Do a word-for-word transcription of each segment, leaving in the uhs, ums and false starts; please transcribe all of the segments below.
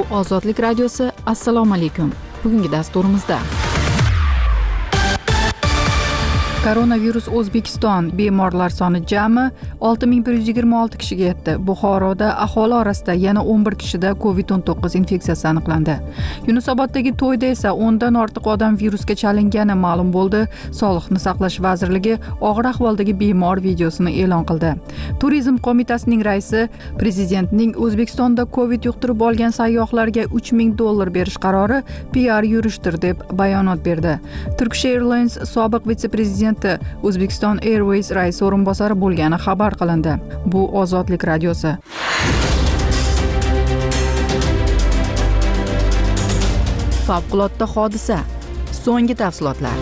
Bu Ozodlik radiosi. Assalomu alaykum. Bugungi dasturimizda koronavirus O'zbekiston bemorlar soni jami olti ming bir yuz yigirma olti kishiga yetdi. Buxoroda aholi orasida yana o'n bir kishida covid o'n to'qqiz infeksiyasi aniqlandi. Yunusoboddagi to'yda esa o'ndan ortiq odam virusga chalingani ma'lum bo'ldi. Sog'liqni saqlash vazirligi og'ir ahvoldagi bemor videosini e'lon qildi. Turizm qo'mitasining raisi prezidentning O'zbekistonda covid yuqtirib olgan sayyohlarga uch ming dollar berish qarori P R yurishdir deb bayonot berdi. Turkish Airlines sobiq vitse-prezident O'zbekiston Airways raisi o'rinbosari bo'lgani xabar qilindi. Bu Ozodlik radiosi. Favqulodda hodisa. So'nggi tafsilotlar.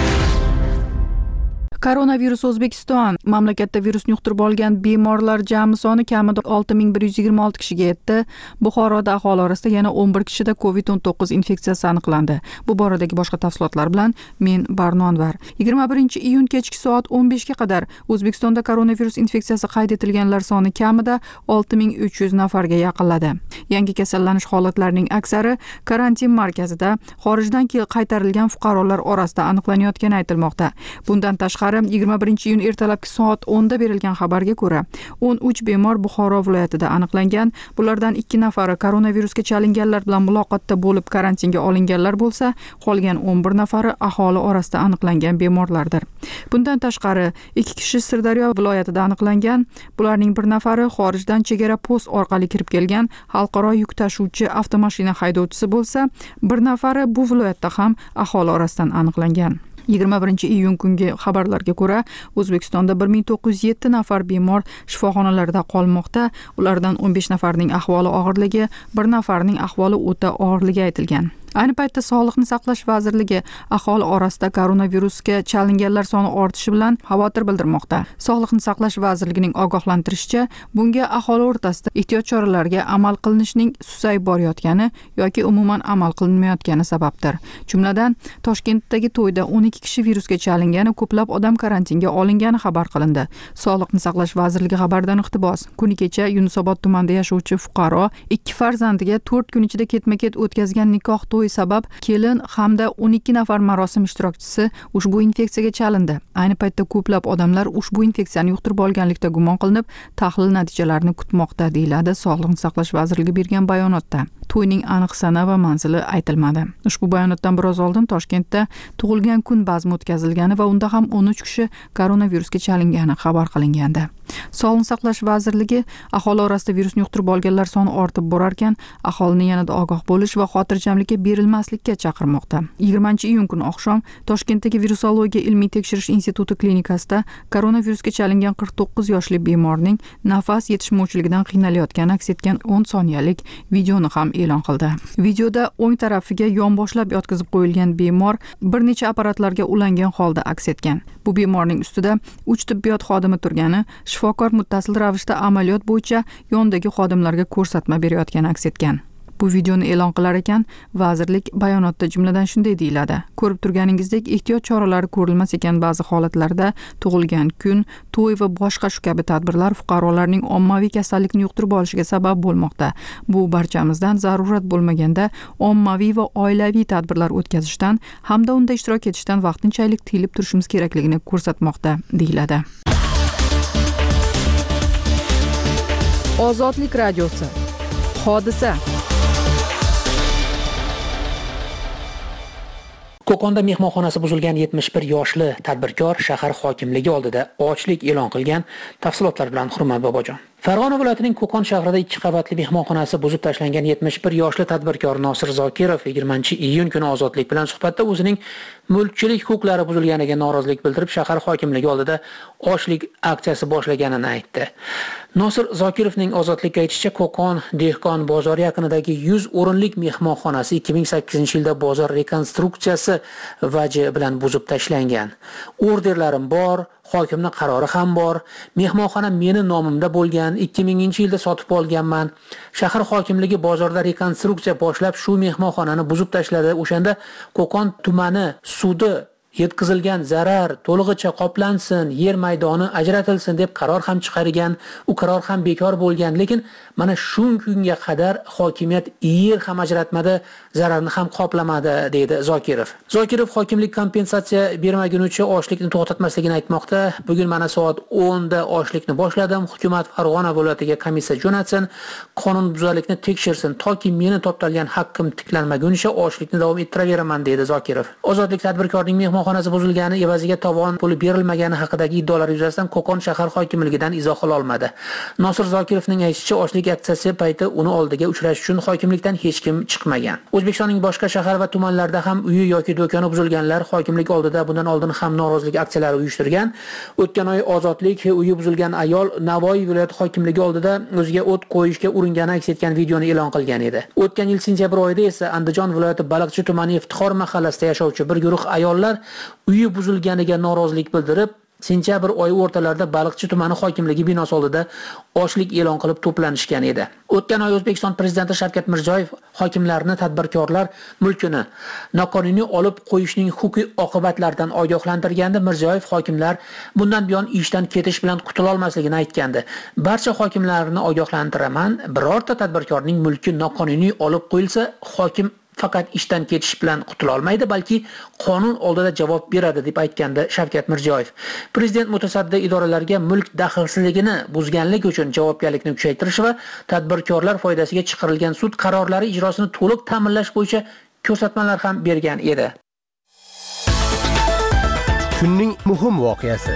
Koronavirus O'zbekiston mamlakatda virusni yuqtirib olgan bemorlar jami soni kamida olti ming bir yuz yigirma olti kishiga yetdi. Buxoroda aholi orasida yana o'n bir kishida covid o'n to'qqiz infeksiyasi aniqlandi. Bu boradagi boshqa tafsilotlar bilan men Barno Anvar. yigirma birinchi iyun kechki soat o'n beshga qadar O'zbekistonda koronavirus infeksiyasi qayd etilganlar soni kamida olti ming uch yuz nafarga yaqinladi. Yangi kasallanish holatlarining aksari karantin markazida xorijdan qaytarilgan fuqarolar orasida aniqlanayotgani aytilmoqda. Bundan tashqari yigirma birinchi iyun ertalabki soat o'nda berilgan xabarga ko'ra o'n uch bemor Buxoro viloyatida aniqlangan. Bulardan ikki nafari koronavirusga chalinganlar bilan muloqotda bo'lib karantinga olinganlar bo'lsa, qolgan o'n bir nafari aholi orasida aniqlangan bemorlardir. Bundan tashqari ikki kishi Sirdaryo viloyatida aniqlangan. Bularning bir nafari xorijdan chegara post orqali kirib kelgan xalqaro yuk tashuvchi avtomashina haydovchisi bo'lsa, bir nafari bu viloyatda ham aholi orasidan aniqlangan. yigirma birinchi iyun kungi xabarlarga ko'ra O'zbekistonda bir ming to'qqiz yuz yetti nafar bemor shifoxonalarda qolmoqda. Ulardan o'n besh nafarning ahvoli og'irligi, bir nafarning ahvoli o'ta og'irligi aytilgan. Ayni paytda Sog'liqni saqlash vazirligi aholi orasida koronavirusga chalinganlar soni ortishi bilan xavotir bildirmoqda. Sog'liqni saqlash vazirligining ogohlantirishicha, bunga aholi o'rtasida ehtiyot choralariga amal qilinishining susayib borayotgani yoki umuman amal qilinmayotgani sababdir. Jumladan, Toshkentdagi to'yda o'n ikki kishi virusga chalingani, ko'plab odam karantinga olingani xabar qilindi. Sog'liqni saqlash vazirligi xabaridan iqtibos. Kuni kecha Yunusobod tumanida yashovchi fuqaro ikki farzandiga to'rt kun ichida ketma-ket o'tkazgan nikoh to'y sabab kelin hamda o'n ikki nafar marosim ishtirokchisi ushbu infeksiyaga chalindi. Ayni paytda ko'plab odamlar ushbu infeksiyani yuqtirib olganlikda gumon qilinib, tahlil natijalarini kutmoqda, deyiladi Sog'liqni saqlash vazirligi bergan bayonotda. To'yning aniq sana va manzili aytilmadi. Ushbu bayonotdan biroz oldin Toshkentda tug'ilgan kun bazmi o'tkazilgani va unda ham o'n uch kishi koronavirusga chalingani xabar qilingandi. Sog'liqni saqlash vazirligi aholi orasida virusni yuqtirib olganlar soni ortib borar ekan, aholini yanada ogoh bo'lish va xotirjamlikka berilmaslikka chaqirmoqda. yigirmanchi iyun kuni oqshom Toshkentdagi virusologiya ilmiy tekshirish instituti klinikasida koronavirusga chalingan qirq to'qqiz yoshli bemorning nafas yetishmovchiligidan qiynalayotgani aks etgan o'n soniyalik videoni ham e'lon qildi. Videoda o'ng tarafiga yonboshlab yotqizib qo'yilgan bemor bir necha apparatlarga ulangan holda aks etgan. Bu bemorning ustida uch tibbiyot xodimi turgani, shifokor muttasil ravishda amaliyot bo'yicha yondagi xodimlarga ko'rsatma berayotgani aks etgan. Bu videoni e'lon qilar ekan, vazirlik bayonotda jumladan shunday deyiladi: ko'rib turganingizdek, ehtiyot choralari ko'rilmas ekan ba'zi holatlarda tug'ilgan kun, to'y va boshqa shu kabi tadbirlar fuqarolarning ommaviy kasallikni yuqtirib olishiga sabab bo'lmoqda. Bu barchamizdan zarurat bo'lmaganda ommaviy va oilaviy tadbirlar o'tkazishdan hamda unda ishtirok etishdan vaqtinchalik tiyilib turishimiz kerakligini ko'rsatmoqda, deyiladi. Ozodlik radiosi. Hodisa. Qo'qonda mehmonxonasi buzilgan yetmish bir yoshli tadbirkor shahar hokimligi oldida ochlik e'lon qilgan. Tafsilotlar bilan Hurmat Bobojon. Farg'ona viloyatining Qo'qon shahrida ikki qavatli mehmonxonasi buzib tashlangan yetmish bir yoshli tadbirkor Nosir Zokirov yigirmanchi iyun kuni Ozodlik bilan suhbatda o'zining mulkchilik huquqlari buzilganiga norozilik bildirib, shahar hokimligi oldida ochlik aksiyasi boshlaganini aytdi. Nosir Zokirovning Ozodlikka aytishicha, Qo'qon dehqon bozori yaqinidagi yuz o'rinlik mehmonxonasi ikki ming sakkizinchi yilda bozor rekonstruksiyasi vaji bilan buzib tashlangan. Orderlarim bor, hokimning qarori ham bor. Mehmonxona meni nomimda bo'lgan, ikki minginchi yilda sotib olganman. Shahar hokimligi bozorda rekonstruksiya boshlab shu mehmonxonani buzib tashladi. O'shanda Qo'qon tumani sudi yetkazilgan zarar to'lig'icha qoplansin, yer maydoni ajratilsin deb qaror ham chiqargan, u qaror ham bekor bo'lgan, lekin mana shu kunga qadar hokimiyat yer ham ajratmadi, zararni ham qoplamadi deydi Zokirov. Zokirov hokimlik kompensatsiya bermagunicha ochlikni to'xtatmasligini aytmoqda. Bugun mana soat o'nda ochlikni boshladim. Hukumat Farg'ona viloyatiga komissiya jo'natsin, qonunbuzarlikni tekshirsin, toki meni toptalgan haqqim tiklanmagunicha ochlikni davom ettiraveraman deydi Zokirov. Ozodlik tadbirkorning mehmonxonasi buzilgani evaziga tovon puli berilmagani haqidagi iddaolar yuzasidan Qo'qon shahar hokimligidan izoh ololmadi. Nosir Zokirovning aytishicha, ochlik aksiyasi payti uni oldiga uchrash uchun hokimlikdan hech kim chiqmagan. O'zbekistonning boshqa shahar va tumanlarida ham uyi yoki do'koni buzilganlar hokimlik oldida bundan oldin ham norozilik aksiyalari uyushtirgan. O'tgan oy Ozodlik uyi buzilgan ayol Navoiy viloyat hokimligi oldida o'ziga o't qo'yishga uringani aks etgan videoni e'lon qilgan edi. O'tgan yil sentyabr oyida esa Andijon viloyati Baliqchi tumani Iftixor mahallasida yashovchi bir guruh ayollar uyi buzilganiga norozilik bildirib, sentyabr oyi o'rtalarida Baliqchi tumani hokimligi binosi oldida ochlik e'lon qilib to'planishgan edi. O'tgan oy O'zbekiston prezidenti Shavkat Mirziyoyev hokimlarni tadbirkorlar mulkini noqonuniy olib qo'yishning huquqiy oqibatlaridan ogohlantirganda Mirziyoyev hokimlar bundan buyon ishdan ketish bilan qutula olmasligini aytgandi. Barcha hokimlarni ogohlantiraman, birorta tadbirkorning mulki noqonuniy olib qo'yilsa, hokim faqat ishdan ketish bilan qutula olmaydi, balki qonun oldida javob beradi deb aytgandi Shavkat Mirziyoyev. Prezident mutasaddi idoralarga mulk daxlsizligini buzganlik uchun javobgarlikni kuchaytirish va tadbirkorlar foydasiga chiqarilgan sud qarorlari ijrosini to'liq ta'minlash bo'yicha ko'rsatmalar ham bergan edi. Kunning muhim voqeasi.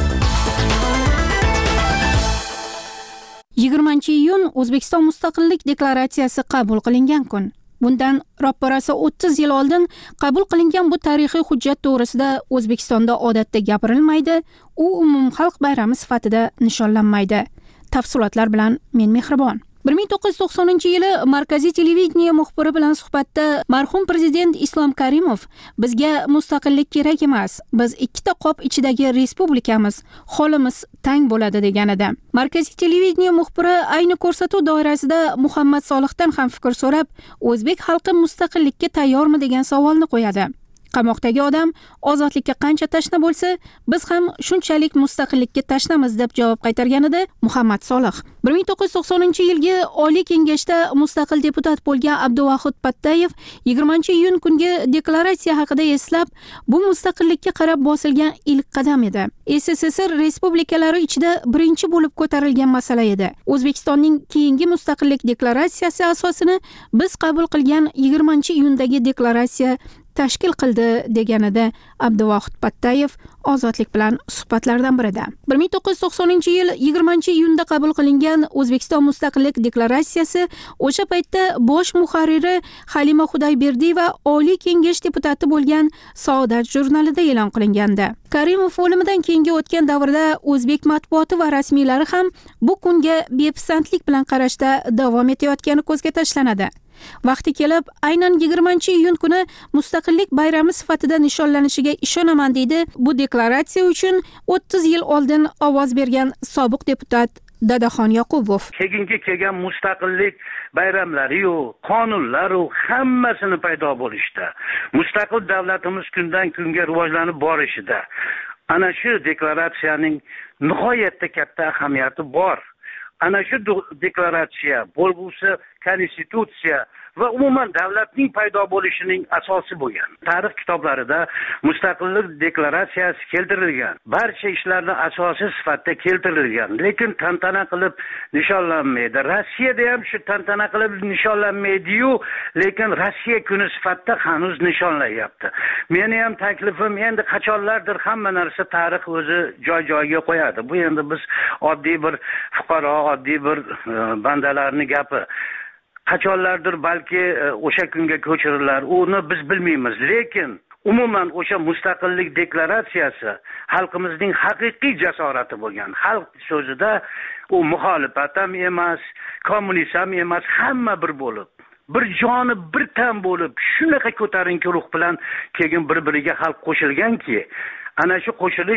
yigirmanchi iyun O'zbekiston mustaqillik deklaratsiyasi qabul qilingan kun. Bundan ro'parasi o'ttiz yil oldin qabul qilingan bu tarixiy hujjat to'g'risida O'zbekistonda odatda gapirilmaydi, u umumxalq bayrami sifatida nishonlanmaydi. Tafsilotlar bilan men Mehribon. bir ming to'qqiz yuz to'qsoninchi yili Markaziy televideniya muxbiri bilan suhbatda marhum prezident Islom Karimov bizga mustaqillik kerak emas, biz ikkita qop ichidagi respublikamiz, holimiz tang bo'ladi degan edi. Markaziy televideniya muxbiri ayni ko'rsatuv doirasida Muhammad Solihdan ham fikr so'rab, o'zbek xalqi mustaqillikka tayyormi degan savolni qo'yadi. Qamoqdagi odam ozodlikka qancha tashna bo'lsa, biz ham shunchalik mustaqillikka tashnamiz deb javob qaytarganida Muhammad Solih. bir ming to'qqiz yuz to'qsoninchi yilgi Oliy Kengashda mustaqil deputat bo'lgan Abduvahid Pattayev yigirmanchi iyun kungi deklaratsiya haqida eslab, bu mustaqillikka qarab bosilgan ilk qadam edi. S S S R respublikalari ichida birinchi bo'lib ko'tarilgan masala edi. O'zbekistonning keyingi mustaqillik deklaratsiyasi asosini biz qabul qilgan yigirmanchi iyundagi deklaratsiya tashkil qildi deganida Abduvahid Pattayev Ozodlik bilan suhbatlardan birida. bir ming to'qqiz yuz to'qsoninchi yil yigirmanchi iyunda qabul qilingan O'zbekiston mustaqillik deklaratsiyasi o'sha paytda bosh muharriri Halima Xudoyberdiyeva Oliy Kengash deputati bo'lgan Saodat jurnalida e'lon qilingandi. Karimov o'limidan keyingi o'tgan davrda o'zbek matbuoti va rasmiylari ham bu kunga bepisandlik bilan qarashda davom etayotgani ko'zga tashlanadi. Vaqti kelib, aynan yigirmanchi iyun kuni mustaqillik bayrami sifatida nishonlanishiga ishonaman deydi bu deklaratsiya uchun o'ttiz yil oldin ovoz bergan sobiq deputat Dadaxon Yoqubov. Keyingi kelgan mustaqillik bayramlari-yu, qonunlari hammasini paydo bo'lishdi. Mustaqil davlatimiz kundan kunga rivojlanib borishida ana shu deklaratsiyaning nihoyatda katta ahamiyati bor. Ana shu deklaratsiya bo'lgusi konstitutsiya va umuman davlatning paydo bo'lishining asosi bo'lgan. Tarix kitoblarida mustaqillik deklaratsiyasi keltirilgan. Barcha ishlarning asosi sifatida keltirilgan, lekin tantana qilib nishonlanmaydi. Rossiyada ham shu tantana qilib nishonlanmaydi-yu, lekin Rossiya kuni sifatida hanuz nishonlayapti. Meni ham taklifim endi qachonlardir hamma narsa tarix o'zi joy-joyiga qo'yadi. Bu endi biz oddiy bir fuqaro, oddiy bir bandalarning gapi. Qachonlardir balki o'sha kunga ko'chirilar, uni biz bilmaymiz, lekin umuman o'sha mustaqillik deklaratsiyasi xalqimizning haqiqiy jasorati bo'lgan. Xalq so'zida u muxolifat ham emas, kommunist ham emas, hamma bir bo'lib, bir joni bir tan bo'lib, shunaqa ko'tarinki ruh bilan keyin bir-biriga xalq qo'shilganki, ana shu qo'shilish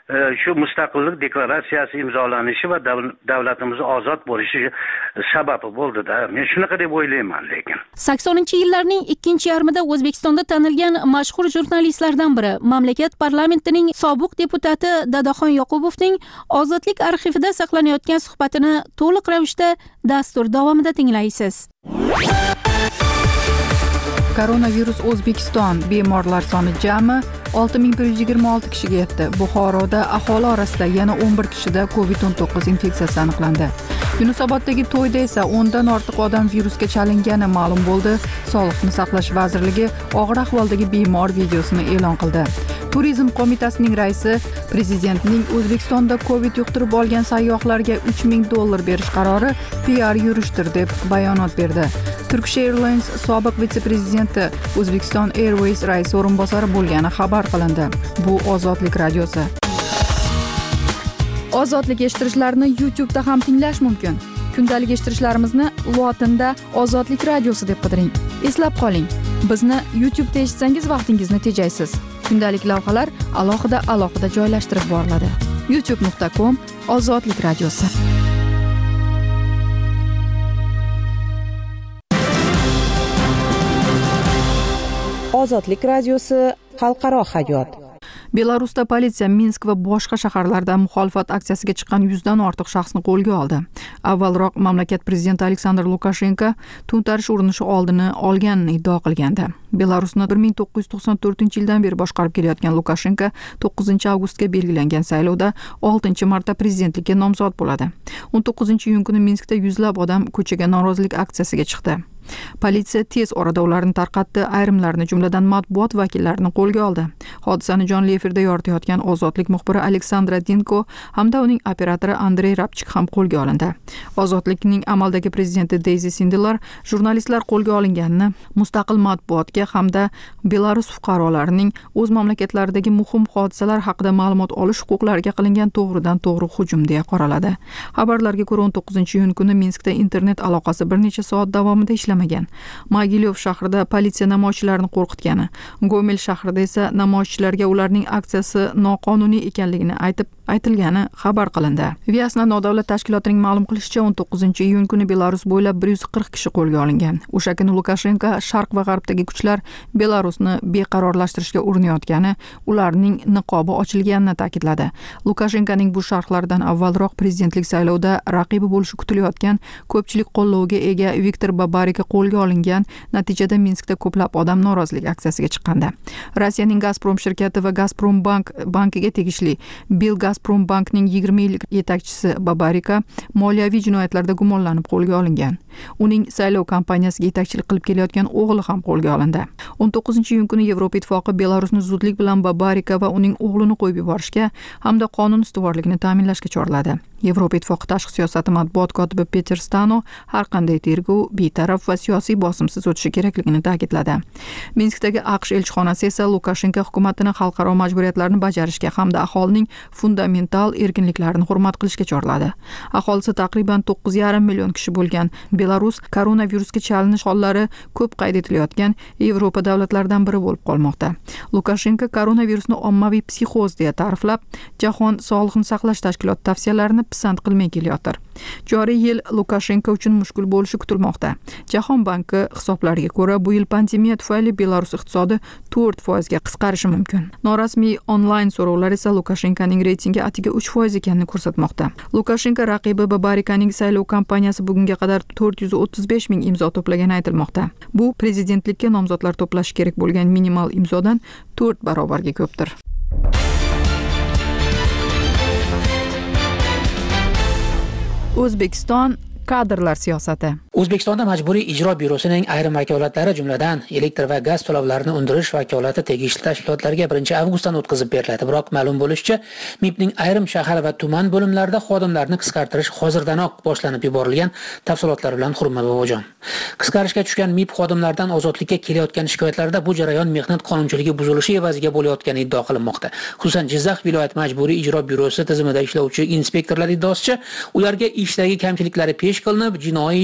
shu mustaqillik deklaratsiyasi imzolanishi va davlatimiz ozod bo'lishi sababi bo'ldida. Men shunaqa deb o'ylayman. Lekin saksoninchi yillarning ikkinchi yarmida O'zbekistonda tanilgan mashhur jurnalistlardan biri, mamlakat parlamentining sobiq deputati Dadaxon Yoqubovning Ozodlik arxivida saqlanayotgan suhbatini to'liq ravishda dastur davomida tinglaysiz. Koronavirus O'zbekiston bemorlar soni jami olti ming bir yuz yigirma olti kishiga yetdi. Buxoroda aholi orasida yana o'n bir kishida covid o'n to'qqiz infeksiyasi aniqlandi. Yunusoboddagi to'yda esa o'ndan ortiq odam virusga chalingani ma'lum bo'ldi. Sog'liqni saqlash vazirligi og'ir ahvoldagi bemor videosini e'lon qildi. Turizm qo'mitasining raisi prezidentning O'zbekistonda covid yuqtirib olgan sayyohlarga uch ming dollar berish qarori P R yurishdir deb bayonot berdi. Turkish Airlines sobiq vitse-prezidenti O'zbekiston Airways raisi o'rinbosari bo'lgani xabar qilindi. Bu Ozodlik radiosi. Ozodlik eshittirishlarni YouTube'da ham tinglash mumkin. Kundalik eshittirishlarimizni lotinda Ozodlik radiosi deb qidiring. Eslab qoling, bizni YouTube'da eshitsangiz vaqtingizni tejaysiz. Kundalik lavhalar alohida alohida joylashtirib boriladi. youtube nuqta com Ozodlik radiosi. Ozodlik radiosi xalqaro hayot. Belarusda politsiya Minsk va boshqa shaharlarda muxolifat aksiyasiga chiqqan yuzdan ortiq shaxsni qo'lga oldi. Avvalroq mamlakat prezidenti Aleksandr Lukashenko to'ntarish urinishi oldini olganini iddao qilgandi. Belarusni bir ming to'qqiz yuz to'qson to'rtinchi yildan beri boshqarib kelayotgan Lukashenko to'qqizinchi avgustga belgilangan saylovda oltinchi marta prezidentlikka nomzod bo'ladi. o'n to'qqizinchi iyun kuni Minskda yuzlab odam ko'chaga norozilik aksiyasiga chiqdi. Politsiya tez orada ularni tarqatdi, ayrimlarini jumladan matbuot vakillarini qo'lga oldi. Hodisani jonli efirda yoritayotgan Ozodlik muxbiri Aleksandra Dinko hamda uning operatori Andrey Rabchik ham qo'lga olindi. Ozodlikning amaldagi prezidenti Deyzi Sindelar jurnalistlar qo'lga olinganini mustaqil matbuotga hamda Belarus fuqarolarining o'z mamlakatlaridagi muhim hodisalar haqida ma'lumot olish huquqlariga qilingan to'g'ridan to'g'ri hujum deya qoraladi. Xabarlarga ko'ra o'n to'qqizinchi iyun kuni Minskda internet aloqasi bir necha soat davomida ishlamagan. Mogilyov shahrida politsiya namoyishchilarni qo'rqitgani, Gomel shahrida esa namoyishchilarga ularning aksiyasi noqonuniy ekanligini aytib aytilgani xabar qilindi. Vyasna nodavlat tashkilotining ma'lum qilishicha o'n to'qqizinchi iyun kuni Belarus bo'ylab bir yuz qirq kishi qo'lga olingan. O'sha kuni Lukashenko sharq va g'arbdagi kuchlar Belarusni beqarorlashtirishga urinayotgani, ularning niqobi ochilganini ta'kidladi. Lukashenkoning bu sharhlaridan avvalroq prezidentlik saylovida raqibi bo'lishi kutilayotgan ko'pchilik qo'llovga ega Viktor Babarika qo'lga olingan. Natijada Minskda ko'plab odam norozilik aksiyasiga chiqqandi. Rossiyaning Gazprom shirkati va Gazprom bank bankiga tegishli Bill Gazprom bankning yigirma yillik yetakchisi Babarika moliyaviy jinoyatlarda gumonlanib qo'lga olingan. Uning saylov kampaniyasiga yetakchilik qilib kelayotgan o'g'li ham qo'lga olindi. o'n to'qqizinchi iyun kuni Yevropa ittifoqi Belarusni zudlik bilan Babarika va uning o'g'lini qo'yib yuborishga hamda qonun ustuvorligini ta'minlashga chorladi. Yevropa ittifoqi tashqi siyosati matbuot kotibi Peter Stano har qanday tergov betaraf va siyosiy bosimsiz o'tishi kerakligini ta'kidladi. Minskdagi AQSh elchixonasi esa Lukashenko hukumatini xalqaro majburiyatlarni bajarishga hamda aholining fundamental erkinliklarini hurmat qilishga chorladi. Aholisi taqriban to'qqiz yarim million kishi bo'lgan Belarus koronavirusga chalinish hollari ko'p qayd etilayotgan Yevropa davlatlaridan biri bo'lib qolmoqda. Lukashenko koronavirusni ommaviy psixoz deya ta'riflab, Jahon sog'liqni saqlash tashkiloti tavsiyalarini pisand qilmay kelayotir. Joriy yil Lukashenko uchun mushkul bo'lishi kutilmoqda. Jahon banki hisoblariga ko'ra, bu yil pandemiya tufayli Belarus iqtisodi to'rt foizga qisqarishi mumkin. Norasmiy onlayn so'rovlar esa Lukashenkoning reytingi atiga uch foiz ekanini ko'rsatmoqda. Lukashenko raqibi Babarikaning saylov kampaniyasi bugunga qadar to'rt yuz o'ttiz besh ming imzo to'plagani aytilmoqda. Bu prezidentlikka nomzodlar to'plash kerak bo'lgan minimal imzodan to'rt barobarga ko'pdir. O'zbekiston kadrlar siyosati. O'zbekistonda Majburiy ijro byurosining ayrim vakolatlari, jumladan elektr va gaz to'lovlarini undirish vakolati tegishli tashkilotlarga birinchi avgustdan o'tkazib beriladi. Biroq ma'lum bo'lishicha, M I Bning ayrim shahar va tuman bo'limlarida xodimlarni qisqartirish hozirdanoq boshlanib yuborilgan. Tafsilotlar bilan Hurmat Bobojon. Qisqarishga tushgan M I B xodimlaridan ozodlikka kelayotgan shikoyatlarda bu jarayon mehnat qonunchiligi buzilishi evaziga bo'layotgani iddao qilinmoqda. Xususan, Jizzax viloyat Majburiy ijro byurosi tizimida ishlovchi inspektorlar iddaosicha, ularga ishdagi kamchiliklari pesh qilinib, jinoiy ish ochish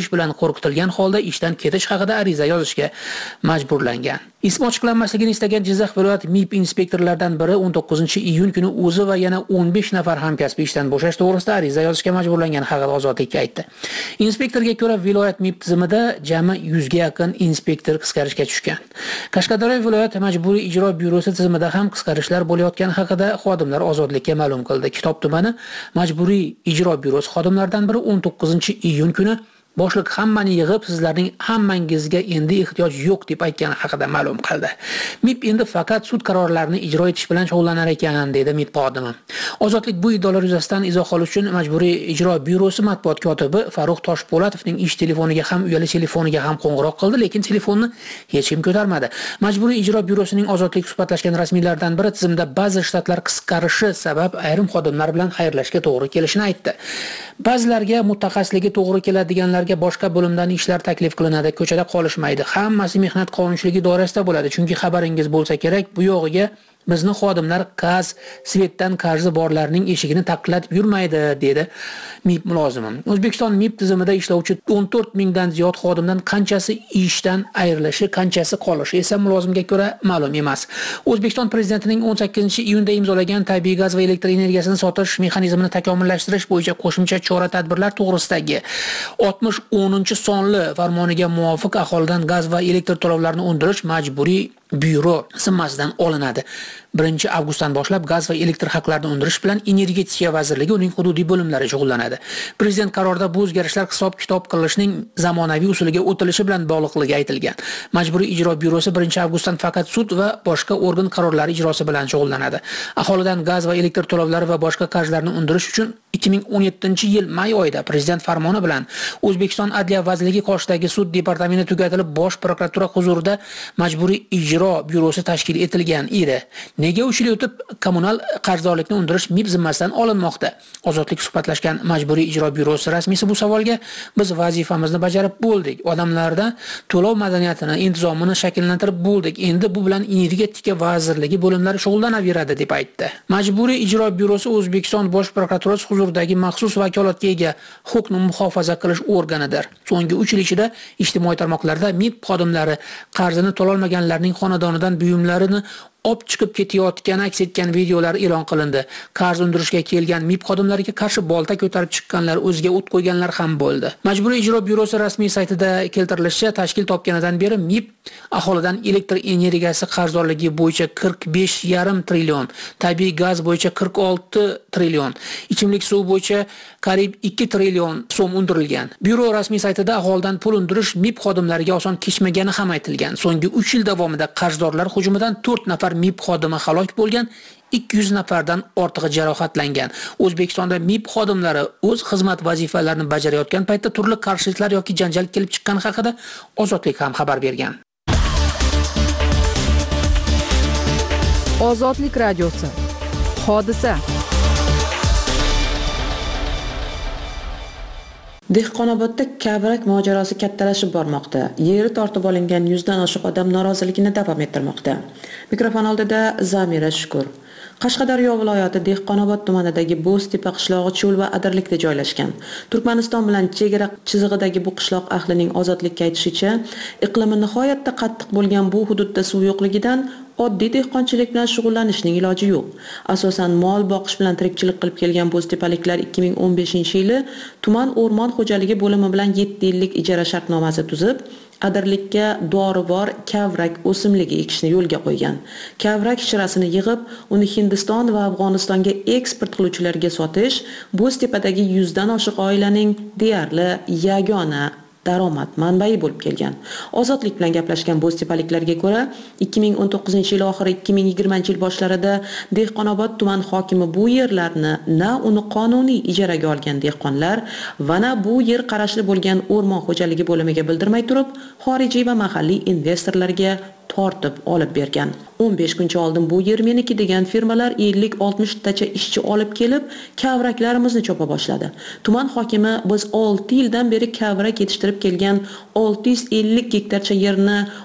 o'ldirish bilan qo'rqitilgan holda ishdan ketish haqida ariza yozishga majburlangan. Ismi ochiqlanmasligini istagan Jizzax viloyat M I P inspektorlaridan biri o'n to'qqizinchi iyun kuni o'zi va yana o'n besh nafar hamkasbi ishdan bo'shash to'g'risida ariza yozishga majburlangan haqida Ozodlikka aytdi. Inspektorga ko'ra, viloyat M I P tizimida jami yuzga yaqin inspektor qisqarishga tushgan. Qashqadaryo viloyat majburiy ijro byurosi tizimida ham qisqarishlar bo'layotgani haqida xodimlar Ozodlikka ma'lum qildi. Kitob tumani majburiy ijro byurosi xodimlaridan biri o'n to'qqizinchi iyun kuni boshliq hammani yig'ib, sizlarning hammangizga endi ehtiyoj yo'q deb aytgani haqida ma'lum qildi. M I P endi faqat sud qarorlarini ijro etish bilan shug'ullanar ekan, dedi M I P xodimi. Ozodlik bu iddalar yuzasidan izoh olish uchun majburiy ijro byurosi matbuot kotibi Farruh Toshpo'latovning ish telefoniga ham, uyali telefoniga ham qo'ng'iroq qildi, lekin telefonni hech kim ko'tarmadi. Majburiy ijro byurosining Ozodlik suhbatlashgan rasmiylardan biri tizimda ba'zi shtatlar qisqarishi sabab ayrim xodimlar bilan xayrlashga to'g'ri kelishini aytdi. Ba'zilarga mutaxassisligi to'g'ri keladiganlar boshqa bo'limdan ishlar taklif qilinadi, ko'chada qolishmaydi. Hammasi mehnat qonunchiligi doirasida bo'ladi, chunki xabaringiz bo'lsa kerak, bu yog'iga bizni xodimlar qaz, svetdan qarzi borlarning eshigini taqillatib yurmaydi, dedi M I P mulozimi. O'zbekiston M I P tizimida ishlovchi o'n to'rt mingdan ziyod xodimdan qanchasi ishdan ayrilishi, qanchasi qolishi esa mulozimga ko'ra ma'lum emas. O'zbekiston prezidentining o'n sakkizinchi iyunda imzolagan tabiiy gaz va elektr energiyasini sotish mexanizmini takomillashtirish bo'yicha qo'shimcha chora-tadbirlar to'g'risidagi oltmish o'ninchi sonli farmoniga muvofiq aholidan gaz va elektr to'lovlarini undirish majburiy byuro zimmasidan olinadi. birinchi avgustdan boshlab gaz va elektr haqlarini undirish bilan Energetika vazirligi uning hududiy bo'limlari shug'ullanadi. Prezident qarorida bu o'zgarishlar hisob-kitob qilinishning zamonaviy usuliga o'tilishi bilan bog'liqligi aytilgan. Majburiy ijro byurosi birinchi avgustdan faqat sud va boshqa organ qarorlari ijrosi bilan shug'ullanadi. Aholidan gaz va elektr to'lovlari va boshqa qarzlarni undirish uchun ikki ming o'n yettinchi yil may oyida prezident farmoni bilan O'zbekiston Adliya vazirligi qoshidagi sud departamenti tugatilib, bosh prokuratura huzurida majburiy ijro byurosi tashkil etilgan edi. Nega uch yil o'tib kommunal qarzdorlikni undirish M I P zimmasidan olinmoqda? Ozodlik suhbatlashgan majburiy ijro byurosi rasmiysi bu savolga biz vazifamizni bajarib bo'ldik. Odamlarda to'lov madaniyatini, intizomini shakllantirib bo'ldik. Endi bu bilan Energetika vazirligi bo'limlari shug'ullanaveradi, deb aytdi. Majburiy ijro byurosi O'zbekiston bosh prokuraturasi huzuridagi maxsus vakolatga ega huquqni muhofaza qilish organidir. So'nggi uch yil ichida ijtimoiy tarmoqlarda M I P xodimlari qarzini to'lolmaganlarning xonadonidan buyumlarini olib chiqib ketayotgani aks etgan videolar e'lon qilindi. Qarz undirishga kelgan M I P xodimlariga qarshi bolta ko'tarib chiqqanlar, o'ziga o't qo'yganlar ham bo'ldi. Majburiy ijro byurosi rasmiy saytida keltirilishicha, tashkil topganidan beri M I P aholidan elektr energiyasi qarzdorligi bo'yicha qirq besh yarim trillion, tabiiy gaz bo'yicha qirq olti trillion, ichimlik suvi bo'yicha qariyb ikki trillion so'm undirilgan. Byuro rasmiy saytida aholidan pul undirish M I P xodimlariga oson kechmagani ham aytilgan. So'nggi uch yil davomida qarzdorlar hujumidan to'rt nafar M I P xodimi halok bo'lgan, ikki yuz nafardan ortig'i jarohatlangan. O'zbekistonda M I P xodimlari o'z xizmat vazifalarini bajarayotgan paytda turli qarshiliklar yoki janjal kelib chiqqani haqida Ozodlik ham xabar bergan. Ozodlik radiosi. Hodisa. Dehqonobodda kavrak mojarosi kattalashib bormoqda. Yeri tortib olingan yuzdan oshiq odam noroziligini davom ettirmoqda. Mikrofon oldida Zamira Shukur. Qashqadaryo viloyati Dehqonobod tumanidagi Bo'ztepa qishlog'i cho'l va adirlikda joylashgan. Turkmaniston bilan chegara chizig'idagi bu qishloq ahlining Ozodlikka aytishicha, iqlimi nihoyatda qattiq bo'lgan bu hududda suv yo'qligidan oddiy dehqonchilik bilan shug'ullanishning iloji yo'q. Asosan mol boqish bilan tirikchilik qilib kelgan bo'ztepaliklar ikki ming o'n beshinchi yili tuman o'rmon xo'jaligi bo'limi bilan yetti yillik ijara shartnomasi tuzib, adirlikka dorivor kavrak o'simligi ekishni yo'lga qo'ygan. Kavrak shirasini yig'ib, uni Hindiston va Afg'onistonga eksport qiluvchilarga sotish Bo'ztepadagi yuzdan oshiq oilaning deyarli yagona daromad manbai bo'lib kelgan. Ozodlik bilan gaplashgan bo'ztepaliklarga ko'ra, ikki ming o'n to'qqizinchi yil oxiri ikki ming yigirmanchi yil boshlarida Dehqonobod tuman hokimi bu yerlarni na uni qonuniy ijaraga olgan dehqonlar va na bu yer qarashli bo'lgan o'rmon xo'jaligi bo'limiga bildirmay turib, xorijiy va mahalliy investorlarga tortib olib bergan. o'n besh kuncha oldin bu yer meniki degan firmalar ellik oltmish tacha ishchi olib kelib, kavraklarimizni chopa boshladi. Tuman hokimi biz olti yildan beri kavrak yetishtirib kelgan olti yuz ellik gektarcha yerni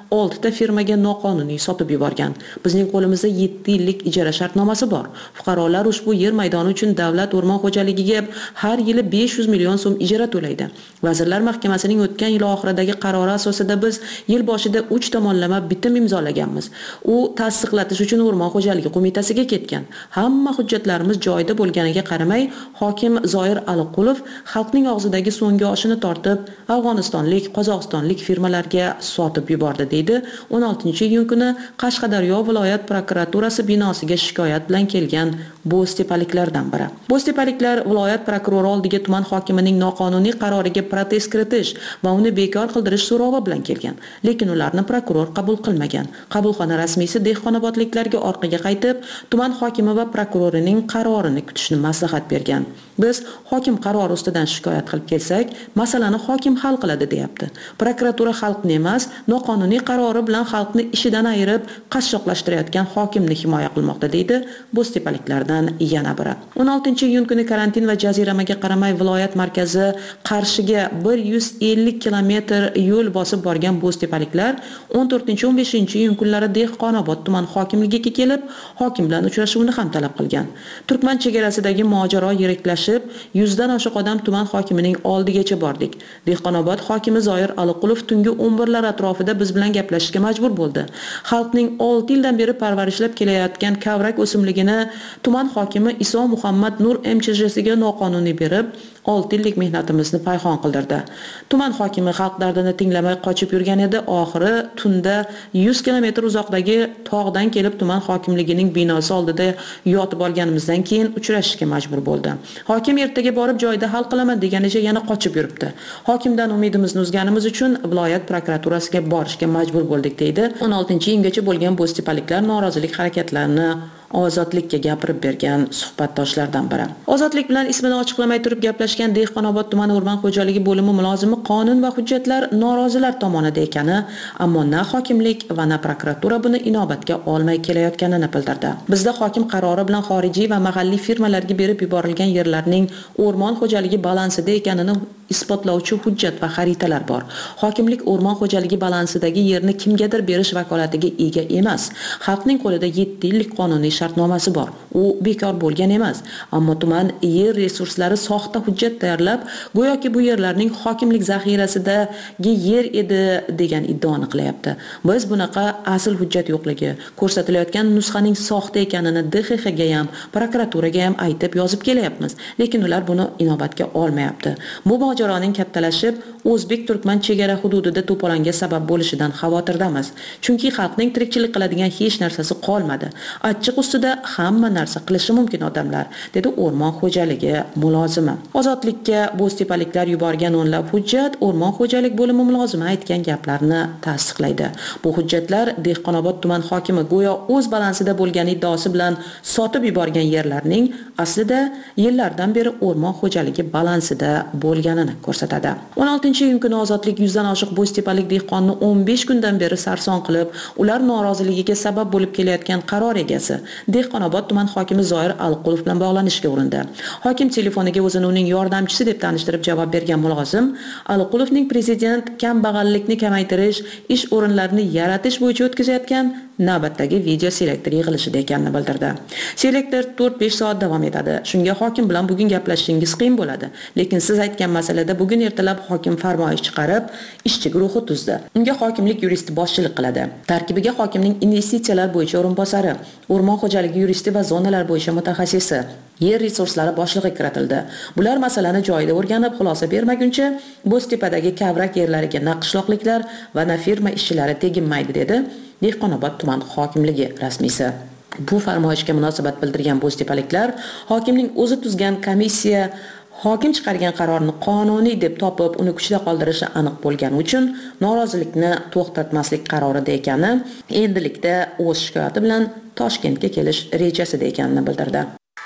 olti ta firmaga noqonuniy sotib yuborgan. Bizning qo'limizda yetti yillik ijara shartnomasi bor. Fuqarolar ushbu yer maydoni uchun davlat o'rmon xo'jaligiga har yili besh yuz million so'm ijara to'laydi. Vazirlar Mahkamasining o'tgan yil oxiridagi qarori asosida biz yil boshida uch tomonlama bitim imzolaganmiz. U tasdiqlatish uchun o'rmon xo'jaligi qo'mitasiga ketgan. Hamma hujjatlarimiz joyida bo'lganiga qaramay, hokim Zoir Aliqulov xalqning og'zidagi so'nggi oshini tortib, Afg'onistonlik, Qozog'istonlik firmalarga sotib yubordi, deydi o'n oltinchi iyun kuni Qashqadaryo viloyat prokuraturasi binosiga shikoyat bilan kelgan bo'ztepaliklardan biri. Bo'ztepaliklar viloyat prokurori oldiga tuman hokimining noqonuniy qaroriga protest kiritish va uni bekor qildirish so'rovi bilan kelgan, lekin ularni prokuror qabul qilmagan. Qabulxona rasmiysi dehqonobodliklarga orqaga qaytib, tuman hokimi va prokurorining qarorini kutishni maslahat bergan. Biz hokim qarori ustidan shikoyat qilib kelsak, masalani hokim hal qiladi, deyapti. Prokuratura xalqni emas, noqonuniy qarori bilan xalqni ishidan ayirib, qashshoqlashtirayotgan hokimni himoya qilmoqda, deydi bo'ztepaliklardan yana biri. o'n oltinchi iyun kuni karantin va jaziramaga qaramay viloyat markazi Qarshiga bir yuz ellik kilometr yo'l bosib borgan bo'ztepaliklar o'n to'rtinchi o'n beshinchi iyun kunlari Dehqonobod tuman hokimligiga kelib, hokim bilan uchrashuvni ham talab qilgan. Turkman chegarasidagi mojaro yiriklashib, yuzdan oshiq odam tuman hokimining oldigacha bordik. Dehqonobod hokimi Zoir Aliqulov tungi o'n birlar atrofida biz bilan gaplashishga majbur bo'ldi. Xalqning olti yildan beri parvarishlab kelayotgan kavrak o'simligini tuman hokimi Iso Muhammad Nur M Ch Jsiga noqonuniy berib, olti yillik mehnatimizni payxon qildirdi. Tuman hokimi xalq dardini tinglamay qochib yurgan edi. Oxiri tunda yuz kilometr uzoqdagi tog'dan kelib tuman hokimligining binosi oldida yotib olganimizdan keyin uchrashishga majbur bo'ldi. Hokim ertaga borib joyida hal qilaman deganicha yana qochib yuribdi. Hokimdan umidimizni uzganimiz uchun viloyat prokuraturasiga borishga majbur bo'ldik, deydi o'n oltinchi iyungacha bo'lgan bo'ztepaliklar norozilik harakatlarini Ozodlikka gapirib bergan suhbatdoshlardan biri. Ozodlik bilan ismini ochiqlamay turib gaplashgan Dehqonobod tuman o'rmon xo'jaligi bo'limi mulozimi qonun va hujjatlar norozilar tomonida ekani, ammo na hokimlik va na prokuratura buni inobatga olmay kelayotganini bildirdi. Bizda hokim qarori bilan xorijiy va mahalliy firmalarga berib yuborilgan yerlarning o'rmon xo'jaligi balansida ekanini isbotlovchi hujjat va xaritalar bor. Hokimlik o'rmon xo'jaligi balansidagi yerni kimgadir berish vakolatiga ega emas. Xalqning qo'lida yetti yillik qonuniy shartnomasi bor. U bekor bo'lgan emas, ammo tuman yer resurslari soxta hujjat tayyorlab, go'yoki bu yerlarning hokimlik zaxirasidagi yer edi degan iddaoni qilyapti. Biz bunaqa asl hujjat yo'qligi, ko'rsatilayotgan nusxaning soxta ekanini D X X ga ham, prokuraturaga ham aytib yozib kelyapmiz, lekin ular buni inobatga olmayapti. Bu mojaroning kattalashib, o'zbek-turkman chegara hududida to'polonga sabab bo'lishidan xavotirdamiz. Chunki xalqning tirikchilik qiladigan hech narsasi qolmadi. Achchiq ustida hamma narsa qilishi mumkin odamlar, dedi o'rmon xo'jaligi mulozimi. Ozodlikka bo'ztepaliklar yuborgan o'nlab hujjat o'rmon xo'jalik bo'limi mulozimi aytgan gaplarni tasdiqlaydi. Bu hujjatlar Dehqonobod tuman hokimi go'yo o'z balansida bo'lgan iddaosi bilan sotib yuborgan yerlarning aslida yillardan beri o'rmon xo'jaligi balansida bo'lganini ko'rsatadi. o'n oltinchi iyun kuni Ozodlik yuzdan oshiq bo'ztepalik dehqonni o'n besh kundan beri sarson qilib, ular noroziligiga sabab bo'lib kelayotgan qaror egasi Dehqonobod tuman hokimi Zoir Aliqulov bilan bog'lanishga urindi. Hokim telefoniga o'zini uning yordamchisi deb tanishtirib javob bergan mulozim Aliqulovning prezident kambag'allikni kamaytirish, ish o'rinlarini yaratish bo'yicha o'tkazayotgan navbatdagi video selektor yig'ilishida ekanini bildirdi. Selektor to'rt besh soat davom etadi. Shunga hokim bilan bugun gaplashishingiz qiyin bo'ladi, lekin siz aytgan masalada bugun ertalab hokim farmoyish chiqarib, ishchi guruhi tuzdi. Unga hokimlik yuristi boshchilik qiladi. Tarkibiga hokimning investitsiyalar bo'yicha o'rinbosari, o'rmon xo'jaligi yuristi va zonalar bo'yicha mutaxassisi, yer resurslari boshlig'i kiritildi. Bular masalani joyida o'rganib, xulosa bermaguncha Bo'ztepadagi kavrak yerlariga na qishloqliklar va na firma ishchilari teginmaydi, dedi Dehqonobod tuman hokimligi rasmiysi. Bu farmoyishga munosabat bildirgan bo'ztepaliklar hokimning o'zi tuzgan komissiya hokim chiqargan qarorni qonuniy deb topib, uni kuchda qoldirishi aniq bo'lgani uchun norozilikni to'xtatmaslik qarorida ekani, endilikda o'z shikoyati bilan Toshkentga kelish rejasida ekanini bildirdi.